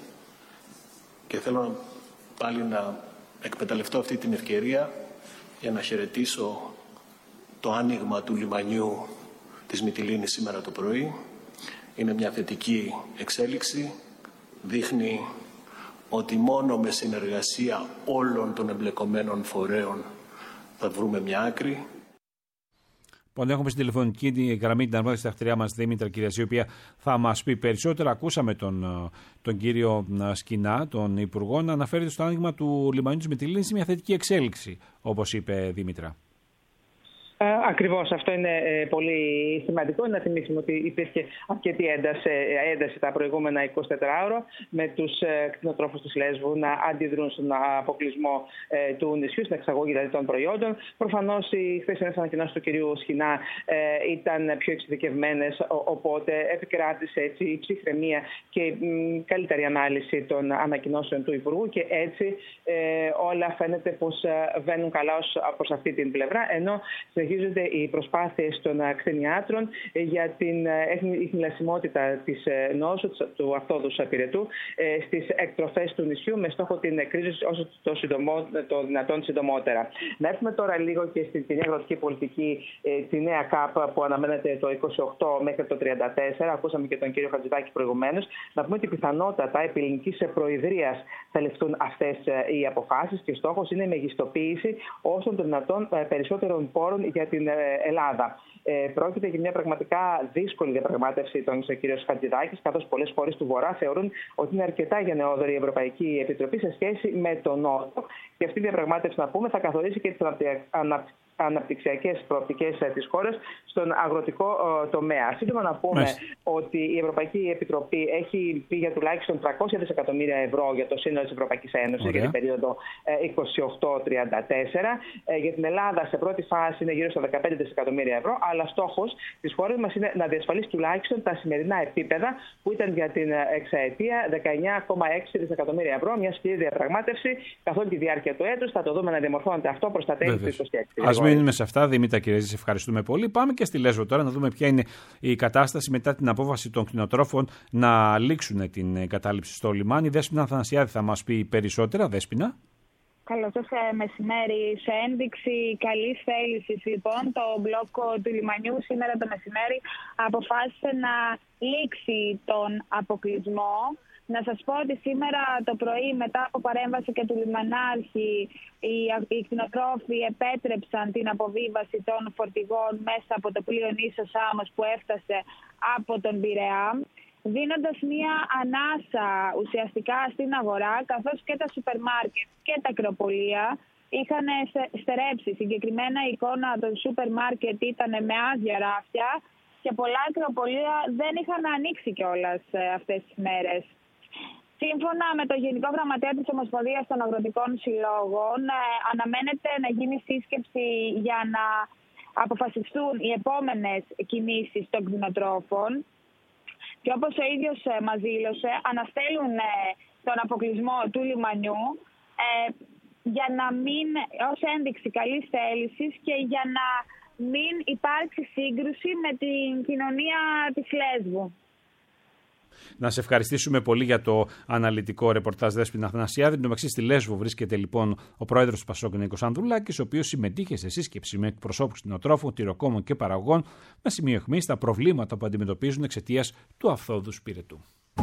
Speaker 19: και θέλω πάλι να εκμεταλλευτώ αυτή την ευκαιρία για να χαιρετήσω το άνοιγμα του λιμανιού της Μυτιλήνης σήμερα το πρωί. Είναι μια θετική εξέλιξη, δείχνει ότι μόνο με συνεργασία όλων των εμπλεκομένων φορέων θα βρούμε μια άκρη.
Speaker 2: Λοιπόν, έχουμε στην τηλεφωνική γραμμή την αρμόδια συντακτηριά μας Δήμητρα Κυριαζή, η οποία θα μας πει περισσότερα. Ακούσαμε τον, τον κύριο Σκινά, τον Υπουργό, να αναφέρεται στο άνοιγμα του λιμανιού της Μυτιλήνης, μια θετική εξέλιξη, όπως είπε Δήμητρα.
Speaker 20: Ε, ακριβώς, αυτό είναι ε, πολύ σημαντικό. Να θυμίσουμε ότι υπήρχε αρκετή ένταση, ένταση τα προηγούμενα εικοσιτέσσερα ώρα με τους ε, κτηνοτρόφους της Λέσβου να αντιδρούν στον αποκλεισμό ε, του νησιού, στην εξαγωγή δηλαδή των προϊόντων. Προφανώς οι χθεσινές ανακοινώσεις του κυρίου Σκινά ε, ήταν πιο εξειδικευμένες, οπότε επικράτησε έτσι η ψυχραιμία και μ, καλύτερη ανάλυση των ανακοινώσεων του Υπουργού και έτσι ε, όλα φαίνεται πως ε, βαίνουν καλά ως προς αυτή την πλευρά, ενώ συνεχίζονται οι προσπάθειες των κτηνιάτρων για την ιχνηλασιμότητα της νόσου, του αυτόδους πυρετού, στις εκτροφές του νησιού με στόχο την εκρίζωση όσο το, συντομό, το δυνατόν συντομότερα. Να έρθουμε τώρα λίγο και στην κοινή αγροτική πολιτική, τη νέα ΚΑΠ που αναμένεται το είκοσι οκτώ μέχρι το τριάντα τέσσερα. Ακούσαμε και τον κύριο Χατζηδάκη προηγουμένως. Να πούμε ότι πιθανότατα επί ελληνικής προεδρίας θα ληφθούν αυτές οι αποφάσεις και στόχος είναι η μεγιστοποίηση όσο το δυνατόν περισσότερων πόρων για την Ελλάδα. Ε, πρόκειται για μια πραγματικά δύσκολη διαπραγμάτευση των κ. Χατζηδάκης, καθώς πολλές χώρες του Βορρά θεωρούν ότι είναι αρκετά γενναιόδορη η Ευρωπαϊκή Επιτροπή σε σχέση με τον Νότο. Και αυτή η διαπραγμάτευση, να πούμε, θα καθορίσει και τις αναπτυξιακές αναπτυξιακές προοπτικές της χώρας στον αγροτικό uh, τομέα. Σύντομα να πούμε Μάλιστα. ότι η Ευρωπαϊκή Επιτροπή έχει πει για τουλάχιστον τριακόσια δισεκατομμύρια ευρώ για το σύνολο της Ευρωπαϊκής Ένωσης για την περίοδο είκοσι οκτώ τριάντα τέσσερα. Ε, για την Ελλάδα σε πρώτη φάση είναι γύρω στα δεκαπέντε δισεκατομμύρια ευρώ, αλλά στόχος της χώρας μας είναι να διασφαλίσει τουλάχιστον τα σημερινά επίπεδα που ήταν για την εξαετία δεκαεννιά κόμμα έξι δισεκατομμύρια ευρώ. Μια σκληρή διαπραγμάτευση καθ' όλη τη διάρκεια του έτους. Θα το δούμε να διαμορφώνεται αυτό προς τα τέλη του είκοσι έξι.
Speaker 2: Μείνουμε σε αυτά. Δήμητρα Κυριαζή, σε ευχαριστούμε πολύ. Πάμε και στη Λέσβο τώρα να δούμε ποια είναι η κατάσταση μετά την απόφαση των κτηνοτρόφων να λήξουν την κατάληψη στο λιμάνι. Δέσποινα Αθανασιάδη θα μας πει περισσότερα. Δέσποινα.
Speaker 21: Καλώς σας μεσημέρι. Σε ένδειξη καλής θέλησης, λοιπόν, το μπλόκο του λιμανιού σήμερα το μεσημέρι αποφάσισε να λήξει τον αποκλεισμό. Να σας πω ότι σήμερα το πρωί, μετά από παρέμβαση και του λιμανάρχη, οι, οι κτηνοτρόφοι επέτρεψαν την αποβίβαση των φορτηγών μέσα από το πλοίο Νήσος Σάμος που έφτασε από τον Πειραιά, δίνοντας μία ανάσα ουσιαστικά στην αγορά, καθώς και τα σούπερ μάρκετ και τα ακροπολία είχαν στερέψει. Συγκεκριμένα η εικόνα των σούπερ μάρκετ ήταν με άδεια ράφια και πολλά ακροπολία δεν είχαν ανοίξει κιόλας αυτές τις μέρες. Σύμφωνα με το Γενικό Γραμματέα της Ομοσπονδίας των Αγροτικών Συλλόγων, αναμένεται να γίνει σύσκεψη για να αποφασιστούν οι επόμενες κινήσεις των κτηνοτρόφων. Και όπως ο ίδιος μας δήλωσε, αναστέλουν τον αποκλεισμό του λιμανιού ε, για να μην, ως ένδειξη καλής θέλησης και για να μην υπάρξει σύγκρουση με την κοινωνία της Λέσβου.
Speaker 2: Να σε ευχαριστήσουμε πολύ για το αναλυτικό ρεπορτάζ, Δέσποινα Αθανασιάδη. Εν τω μεταξύ, στη Λέσβο βρίσκεται λοιπόν ο πρόεδρος του Πασόκ, Νίκος Ανδρουλάκης, ο οποίος συμμετείχε σε σύσκεψη με εκπροσώπους κτηνοτρόφων, τυροκόμων και παραγωγών, με σημείο αιχμής στα προβλήματα που αντιμετωπίζουν εξαιτίας του αυθόδους πυρετού.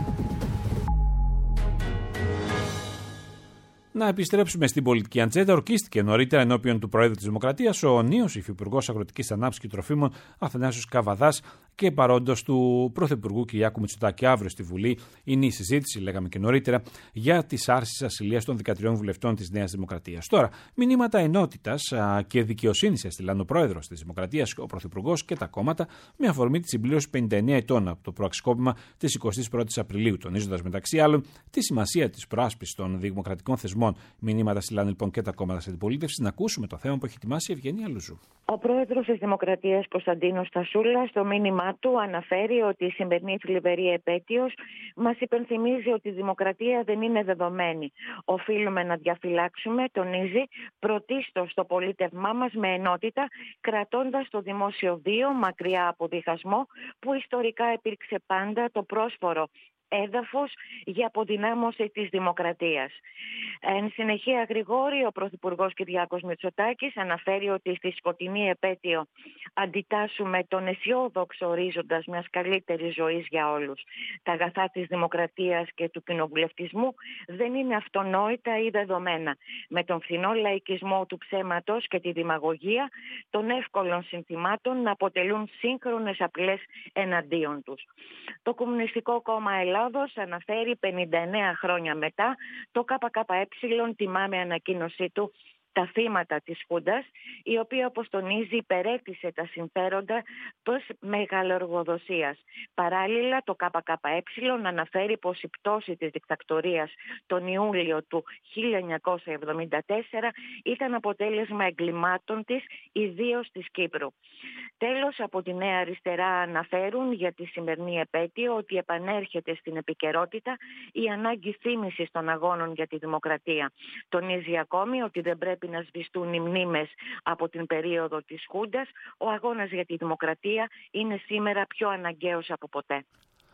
Speaker 2: Να επιστρέψουμε στην πολιτική ατζέντα. Ορκίστηκε νωρίτερα ενώπιον του Προέδρου της Δημοκρατίας ο νέος Υφυπουργός Αγροτικής Ανάπτυξης και Τροφίμων Αθανάσιος Καβαδάς και παρόντος του Πρωθυπουργού Κυριάκου Μητσοτάκη. Αύριο στη Βουλή είναι η συζήτηση, λέγαμε και νωρίτερα, για τις άρσεις ασυλίας των δεκατριών βουλευτών της Νέας Δημοκρατίας. Τώρα, μηνύματα ενότητας και δικαιοσύνης έστειλαν ο Πρόεδρος της Δημοκρατίας, ο Πρωθυπουργός και τα κόμματα με αφορμή τη συμπλήρωση πενήντα εννέα ετών από το προαξικόπημα της εικοστής πρώτης Απριλίου, τονίζοντας μεταξύ άλλων τη σημασία της προάσπισης των δημοκρατικών θεσμών. Μηνύματα στείλαν λοιπόν και τα κόμματα της αντιπολίτευσης. Να ακούσουμε το θέμα που έχει ετοιμάσει η Ευγενία Λουζού.
Speaker 15: Ο πρόεδρος της Δημοκρατίας Κωνσταντίνος Στασούλας στο μήνυμά του αναφέρει ότι η σημερινή θλιβερή επέτειος μας υπενθυμίζει ότι η δημοκρατία δεν είναι δεδομένη. Οφείλουμε να διαφυλάξουμε, τονίζει, πρωτίστως το πολίτευμά μας με ενότητα, κρατώντας το δημόσιο βίο μακριά από διχασμό που ιστορικά υπήρξε πάντα το πρόσφορο έδαφος για αποδυνάμωση της δημοκρατίας. Εν συνεχεία, Γρηγόρη, ο Πρωθυπουργός Κυριάκος Μητσοτάκης αναφέρει ότι στη σκοτεινή επέτειο αντιτάσσουμε τον αισιόδοξο ορίζοντας μιας καλύτερης ζωής για όλους. Τα αγαθά της δημοκρατίας και του κοινοβουλευτισμού δεν είναι αυτονόητα ή δεδομένα. Με τον φθηνό λαϊκισμό του ψέματος και τη δημαγωγία των εύκολων συνθημάτων να αποτελούν σύγχρονες απειλές εναντίον τους. Το Κομμουνιστικό Κόμμα Ελλάδος αναφέρει πενήντα εννέα χρόνια μετά το ΚΚΕ τιμά με ανακοίνωσή του τα θύματα της Χούντας, η οποία, όπως τονίζει, υπερέτησε τα συμφέροντα της μεγαλοεργοδοσίας. Παράλληλα, το ΚΚΕ αναφέρει πως η πτώση της δικτατορίας τον Ιούλιο του χίλια εννιακόσια εβδομήντα τέσσερα ήταν αποτέλεσμα εγκλημάτων της, ιδίως της Κύπρου. Τέλος, από τη Νέα Αριστερά αναφέρουν για τη σημερινή επέτειο ότι επανέρχεται στην επικαιρότητα η ανάγκη θύμησης των αγώνων για τη δημοκρατία. Τονίζει ακόμη ότι δεν πρέπει να σβηστούν οι μνήμες από την περίοδο της Χούντας. Ο αγώνας για τη δημοκρατία είναι σήμερα πιο αναγκαίος από ποτέ.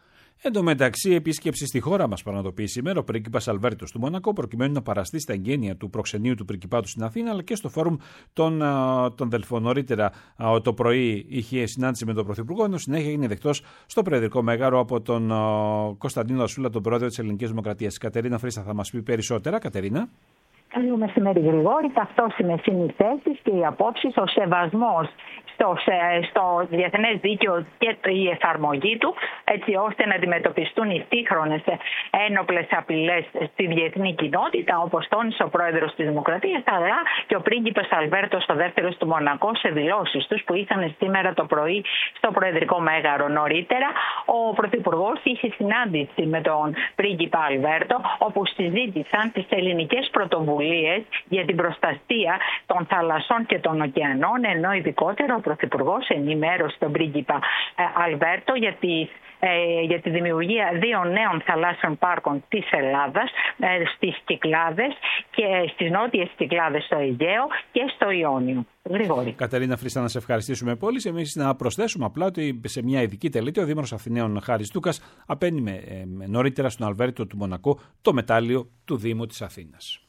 Speaker 2: Εν τω μεταξύ, επίσκεψη στη χώρα μας πραγματοποιεί σήμερα ο πρίγκιπας Αλβέρτος του Μονακό, προκειμένου να παραστεί στα εγγένεια του προξενείου του πριγκιπάτου στην Αθήνα, αλλά και στο φόρουμ των, των Δελφών. Νωρίτερα το πρωί είχε συνάντηση με τον Πρωθυπουργό, ενώ συνέχεια έγινε δεκτός στο Προεδρικό Μέγαρο από τον Κωνσταντίνο Δασούλα, τον πρόεδρο της Ελληνικής Δημοκρατίας. Η Κατερίνα Φρίστα θα μας πει περισσότερα. Κατερίνα.
Speaker 4: Καλό μεσημέρι, Γρηγόρη. Ταυτόσιμες είναι οι θέσεις και οι απόψεις, ο σεβασμός στο, στο διεθνές δίκαιο και η εφαρμογή του, έτσι ώστε να αντιμετωπιστούν οι σύγχρονες ένοπλες απειλές στη διεθνή κοινότητα, όπως τόνισε ο πρόεδρος της Δημοκρατίας, αλλά και ο πρίγκιπας Αλβέρτος, ο δεύτερος του Μονακό, σε δηλώσεις τους που είχαν σήμερα το πρωί στο Προεδρικό Μέγαρο. Νωρίτερα, ο Πρωθυπουργός είχε συνάντηση με τον πρίγκιπα Αλβέρτο, όπου συζήτησαν τις ελληνικές πρωτοβουλίες για την προστασία των θαλασσών και των ωκεανών, ενώ ειδικότερα ο Πρωθυπουργός ενημέρωσε τον πρίγκιπα Αλβέρτο για τη, ε, για τη δημιουργία δύο νέων θαλάσσιων πάρκων της Ελλάδας, ε, στις Κυκλάδες και στις νότιες Κυκλάδες στο Αιγαίο και στο Ιόνιο. Γρηγόρη.
Speaker 2: Κατερίνα Φρίστα, να σε ευχαριστήσουμε πολύ. Εμείς να προσθέσουμε απλά ότι σε μια ειδική τελετή ο Δήμαρχος Αθηναίων Χάρης Τούκας απένει με, ε, με νωρίτερα στον Αλβέρτο του Μονακό το μετάλλιο του Δήμου της Αθήνας.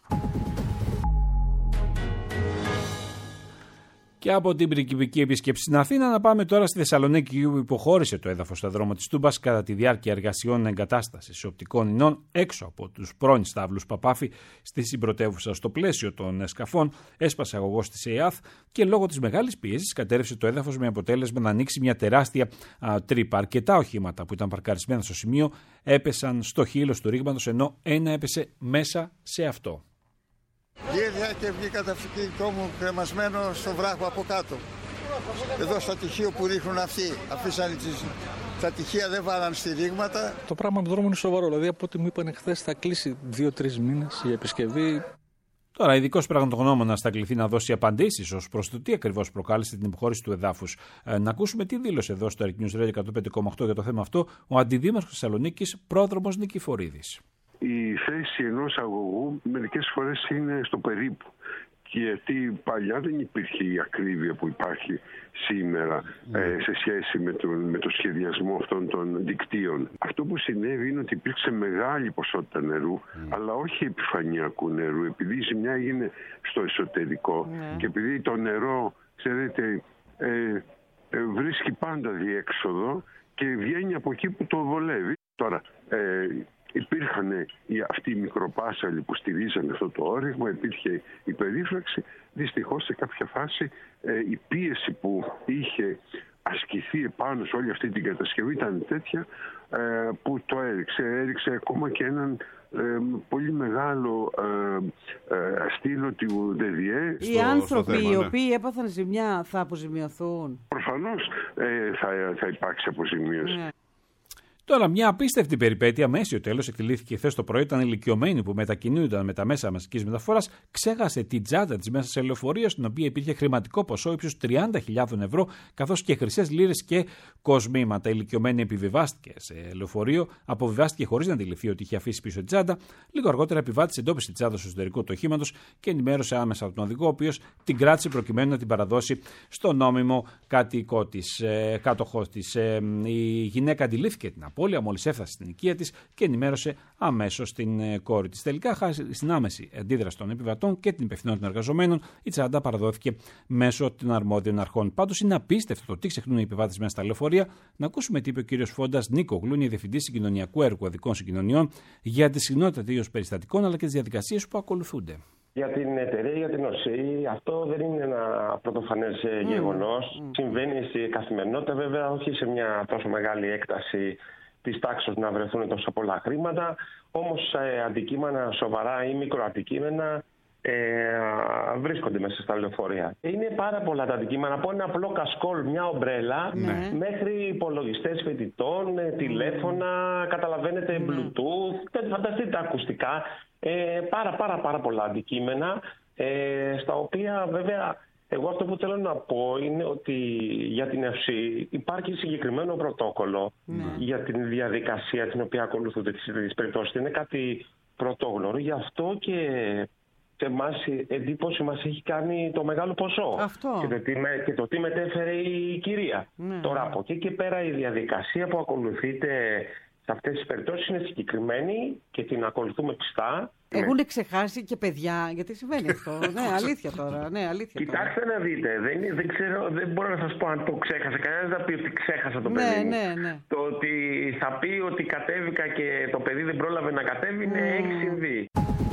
Speaker 2: Και από την πριγκιπική επίσκεψη στην Αθήνα να πάμε τώρα στη Θεσσαλονίκη, που υποχώρησε το έδαφος στο δρόμο της Τούμπας κατά τη διάρκεια εργασιών εγκατάστασης οπτικών ινών έξω από τους πρώην στάβλους Παπάφη στη συμπρωτεύουσα. Στο πλαίσιο των σκαφών έσπασε αγωγός της ΕΑΘ και λόγω της μεγάλης πίεσης κατέρευσε το έδαφος, με αποτέλεσμα να ανοίξει μια τεράστια α, τρύπα. Αρκετά οχήματα που ήταν παρκαρισμένα στο σημείο έπεσαν στο χείλος του ρήγματος, ενώ ένα έπεσε μέσα σε αυτό.
Speaker 22: Γύρια και βγήκα το αυτοκίνητό μου κρεμασμένο στο βράχο από κάτω. Εδώ στα τυχείο που ρίχνουν αυτοί. Αφήσανε τις... τα τυχεία, δεν βάλαν στηρίγματα.
Speaker 23: Το πράγμα με τον δρόμο είναι σοβαρό. Δηλαδή, από ό,τι μου είπαν χθες, θα κλείσει δύο-τρεις μήνες η επισκευή.
Speaker 2: Τώρα, ειδικός πραγματογνώμονας θα κληθεί να δώσει απαντήσεις ως προς το τι ακριβώς προκάλεσε την υποχώρηση του εδάφους. Ε, να ακούσουμε τι δήλωσε εδώ στο Earth News Radio εκατόν πέντε κόμμα οκτώ για το θέμα αυτό ο αντιδήμαρχος Θεσσαλονίκης, πρόδρομος Νικηφορίδης.
Speaker 5: Η θέση ενός αγωγού μερικές φορές είναι στο περίπου. Γιατί παλιά δεν υπήρχε η ακρίβεια που υπάρχει σήμερα mm. ε, σε σχέση με, τον, με το σχεδιασμό αυτών των δικτύων. Αυτό που συνέβη είναι ότι υπήρξε μεγάλη ποσότητα νερού, mm. αλλά όχι επιφανειακού νερού, επειδή η ζημιά έγινε στο εσωτερικό mm. και επειδή το νερό, ξέρετε, ε, ε, βρίσκει πάντα διέξοδο και βγαίνει από εκεί που το βολεύει. Τώρα, ε, υπήρχαν αυτοί οι μικροπάσαλοι που στηρίζαν αυτό το όριγμα, υπήρχε η περίφραξη. Δυστυχώς σε κάποια φάση ε, η πίεση που είχε ασκηθεί επάνω σε όλη αυτή την κατασκευή ήταν τέτοια ε, που το έριξε. Έριξε ακόμα και έναν ε, πολύ μεγάλο ε, ε, στήλο του ΔΕΔΙΕ.
Speaker 6: Οι στο, άνθρωποι στο θέμα, οι οποίοι ναι. έπαθαν ζημιά θα αποζημιωθούν.
Speaker 5: Προφανώς ε, θα, θα υπάρξει αποζημίωση. Ναι.
Speaker 2: Τώρα, μια απίστευτη περιπέτεια με αίσιο τέλος εκτελήθηκε χθες το πρωί όταν ηλικιωμένη που μετακινούνταν με τα μέσα μαζικής μεταφοράς ξέχασε την τσάντα της μέσα σε λεωφορείο, στην οποία υπήρχε χρηματικό ποσό ύψους τριάντα χιλιάδες ευρώ, καθώς και χρυσές λίρες και κοσμήματα. Η ηλικιωμένη επιβιβάστηκε σε λεωφορείο, αποβιβάστηκε χωρίς να αντιληφθεί ότι είχε αφήσει πίσω την τσάντα. Λίγο αργότερα, επιβάτης εντόπισε την τσάντα στο εσωτερικό του οχήματος και ενημέρωσε άμεσα από τον οδηγό, ο οποίος την κράτησε προκειμένου να την παραδώσει στον νόμιμο κάτοικό της, ε, κάτοχός της. Ε, η γυναίκα αντιλήφθηκε την απώλεια μόλις έφτασε στην οικία της και ενημέρωσε αμέσως την ε, κόρη της. Τελικά, χάρη στην άμεση αντίδραση των επιβατών και την υπευθυνότητα των εργαζομένων, η τσάντα παραδόθηκε μέσω των αρμόδιων αρχών. Πάντως, είναι απίστευτο το τι ξεχνούν οι επιβάτες μέσα στα λεωφορεία. Να ακούσουμε τι είπε ο κύριος Φόντας Νίκογλου, διευθυντής συγκοινωνιακού έργου οδικών συγκοινωνιών, για τη συχνότητα τέτοιων περιστατικών αλλά και τις διαδικασίες που ακολουθούνται.
Speaker 23: Για την εταιρεία, για την ΟΣΗ, αυτό δεν είναι ένα πρωτοφανές mm. γεγονός. Mm. Συμβαίνει στη καθημερινότητα, βέβαια, όχι σε μια τόσο μεγάλη έκταση της τάξης να βρεθούν τόσο πολλά χρήματα. Όμως ε, αντικείμενα σοβαρά ή μικροαντικείμενα ε, βρίσκονται μέσα στα λεωφορεία. Είναι πάρα πολλά τα αντικείμενα, από ένα απλό κασκόλ, μια ομπρέλα, mm. μέχρι υπολογιστές φοιτητών, mm. τηλέφωνα, καταλαβαίνετε, mm. Bluetooth, φανταστείτε τα ακουστικά. Ε, πάρα πάρα πάρα πολλά αντικείμενα, ε, στα οποία βέβαια εγώ αυτό που θέλω να πω είναι ότι για την ΕΦΣΥ υπάρχει συγκεκριμένο πρωτόκολλο mm. για την διαδικασία την οποία ακολουθούνται τις ίδιες περιπτώσεις. Είναι κάτι πρωτόγνωρο, γι' αυτό και σε εμάς εντύπωση μας έχει κάνει το μεγάλο ποσό αυτό. Και, το τι, και το τι μετέφερε η κυρία. Mm. Τώρα από εκεί και πέρα η διαδικασία που ακολουθείται σε αυτές τις περιπτώσεις είναι συγκεκριμένη και την ακολουθούμε πιστά.
Speaker 6: Έχουν ξεχάσει και παιδιά, γιατί συμβαίνει αυτό. Ναι, αλήθεια τώρα. Ναι, αλήθεια
Speaker 23: Κοιτάξτε τώρα. Να δείτε, δεν, δεν, ξέρω, δεν μπορώ να σας πω αν το ξέχασα. Κανένας δεν θα πει ότι ξέχασα το παιδί
Speaker 6: ναι,
Speaker 23: μου.
Speaker 6: Ναι, ναι.
Speaker 23: Το ότι θα πει ότι κατέβηκα και το παιδί δεν πρόλαβε να κατέβει, ναι, mm. έχει συμβεί.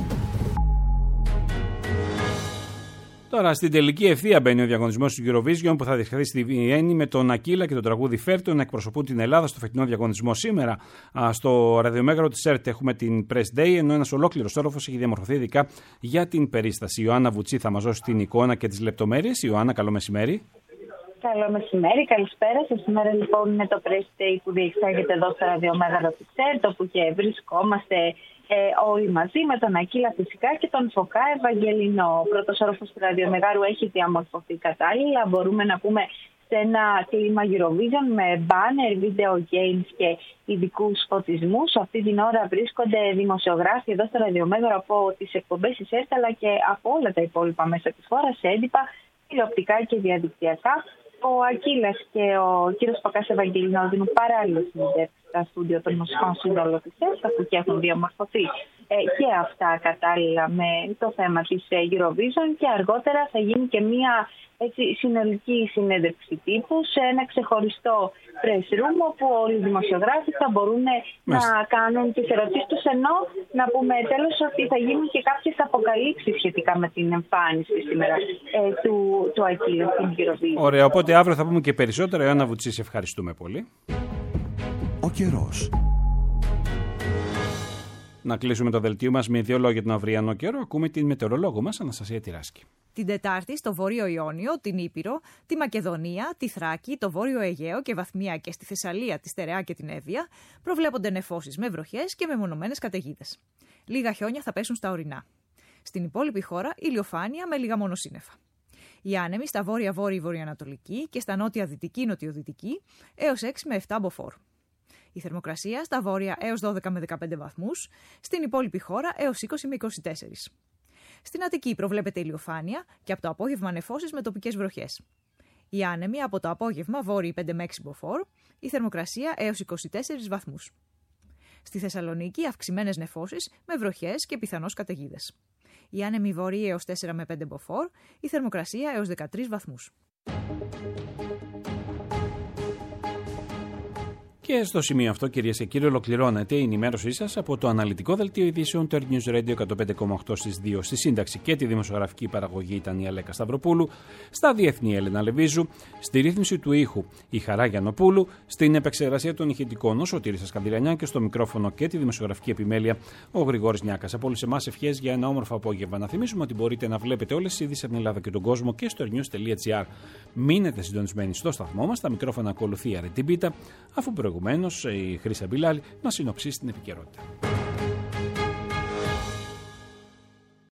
Speaker 2: Τώρα στην τελική ευθεία μπαίνει ο διαγωνισμός του Eurovision που θα διεξαχθεί στη Βιέννη με τον Ακύλα και τον τραγούδι Φέρτο να εκπροσωπούν την Ελλάδα στο φετινό διαγωνισμό. Σήμερα στο ραδιομέγαρο της ΕΡΤ έχουμε την Press Day, ενώ ένας ολόκληρος όροφος έχει διαμορφωθεί ειδικά για την περίσταση. Η Ιωάννα Βουτσί θα μας δώσει την εικόνα και τις λεπτομέρειες. Ιωάννα, καλό μεσημέρι.
Speaker 24: Καλό μεσημέρι, καλησπέρα σας. Σήμερα λοιπόν είναι το Press Day που διεξάγεται εδώ στο ραδιομέγαρο της ΕΡΤ, όπου και βρισκόμαστε Ε, όλοι μαζί με τον Ακύλα φυσικά και τον Φωκά Ευαγγελινό. Ο πρώτος όροφος του ραδιομεγάρου έχει διαμορφωθεί κατάλληλα. Μπορούμε να πούμε σε ένα κλίμα Eurovision με banner, video games και ειδικούς φωτισμούς. Αυτή την ώρα βρίσκονται δημοσιογράφοι εδώ στο ραδιομέγαρο από τις εκπομπές της ΕΡΤ αλλά και από όλα τα υπόλοιπα μέσα της χώρας, σε έντυπα, τηλεοπτικά και διαδικτυακά. Ο Ακύλας και ο κύριος Φωκάς Ευαγγελινό δίνουν παράλληλες συνεντεύξεις στα στούντιο των μουσικών σύμβολων της ΕΡΤ, αφού και έχουν διαμορφωθεί ε, και αυτά κατάλληλα με το θέμα της ε, Eurovision, και αργότερα θα γίνει και μία έτσι, συνολική συνέντευξη τύπου σε ένα ξεχωριστό press room, όπου όλοι οι δημοσιογράφοι θα μπορούν να κάνουν τις ερωτήσεις τους, ενώ να πούμε τέλος ότι θα γίνουν και κάποιες αποκαλύψεις σχετικά με την εμφάνιση σήμερα ε, του, του Ακύλα στην Eurovision.
Speaker 2: Ωραία, οπότε αύριο θα πούμε και περισσότερα. Ιωάννα Βουτσί, σε ευχαριστούμε πολύ.
Speaker 1: Ο καιρός.
Speaker 2: Να κλείσουμε το δελτίο μας με δύο λόγια για τον αυριανό καιρό. Ακούμε την μετεωρολόγο μας, Αναστασία Τυράσκη.
Speaker 25: Την Τετάρτη στο Βόρειο Ιόνιο, την Ήπειρο, τη Μακεδονία, τη Θράκη, το Βόρειο Αιγαίο και βαθμία και στη Θεσσαλία, τη Στερεά και την Εύβοια προβλέπονται νεφώσεις με βροχές και μεμονωμένες καταιγίδες. Λίγα χιόνια θα πέσουν στα ορεινά. Στην υπόλοιπη χώρα ηλιοφάνεια με λίγα μονοσύννεφα. Οι άνεμοι στα βόρεια-βόρειο-βορειοανατολική και στα νότια-δυτική-νοτιοδυτική έως έξι με επτά μποφόρ. Η θερμοκρασία στα βόρεια έως δώδεκα με δεκαπέντε βαθμούς, στην υπόλοιπη χώρα έως είκοσι με είκοσι τέσσερα. Στην Αττική προβλέπεται ηλιοφάνεια και από το απόγευμα νεφώσεις με τοπικές βροχές. Οι άνεμοι από το απόγευμα βόρειοι πέντε με έξι μποφόρ, η θερμοκρασία έως είκοσι τέσσερις βαθμούς. Στη Θεσσαλονίκη αυξημένες νεφώσεις με βροχές και πιθανώς καταιγίδες. Οι άνεμοι βόρειοι έως τέσσερα με πέντε μποφόρ, η θερμοκρασία έως δεκατρείς βαθμούς.
Speaker 2: Και στο σημείο αυτό, κυρίες και κύριοι, ολοκληρώνεται η ενημέρωσή σας από το αναλυτικό δελτίο ειδήσεων του Earth News Radio εκατόν πέντε κόμμα οκτώ στις δύο. Στη σύνταξη και τη δημοσιογραφική παραγωγή ήταν η Αλέκα Σταυροπούλου, στα διεθνή Έλενα Λεβίζου, στη ρύθμιση του ήχου η Χαρά Γιαννοπούλου, στην επεξεργασία των ηχητικών ο Σωτήρης Ασκανδηλιανιά και στο μικρόφωνο και τη δημοσιογραφική επιμέλεια ο Γρηγόρης Νιάκας. Από όλους εμάς ευχές για ένα όμορφο απόγευμα. Να θυμίσουμε ότι μπορείτε να βλέπετε όλες τις ειδήσεις από την Ελλάδα και τον κόσμο και στο earthnews τελεία gr. Μείνετε συντονισμένοι στο σταθμό μας, τα μικρόφωνα ακολουθεί η Αρετή Μπίτα, αφού προηγουμένως η Χρύσα Μπιλάλη μας συνοψίσει την επικαιρότητα.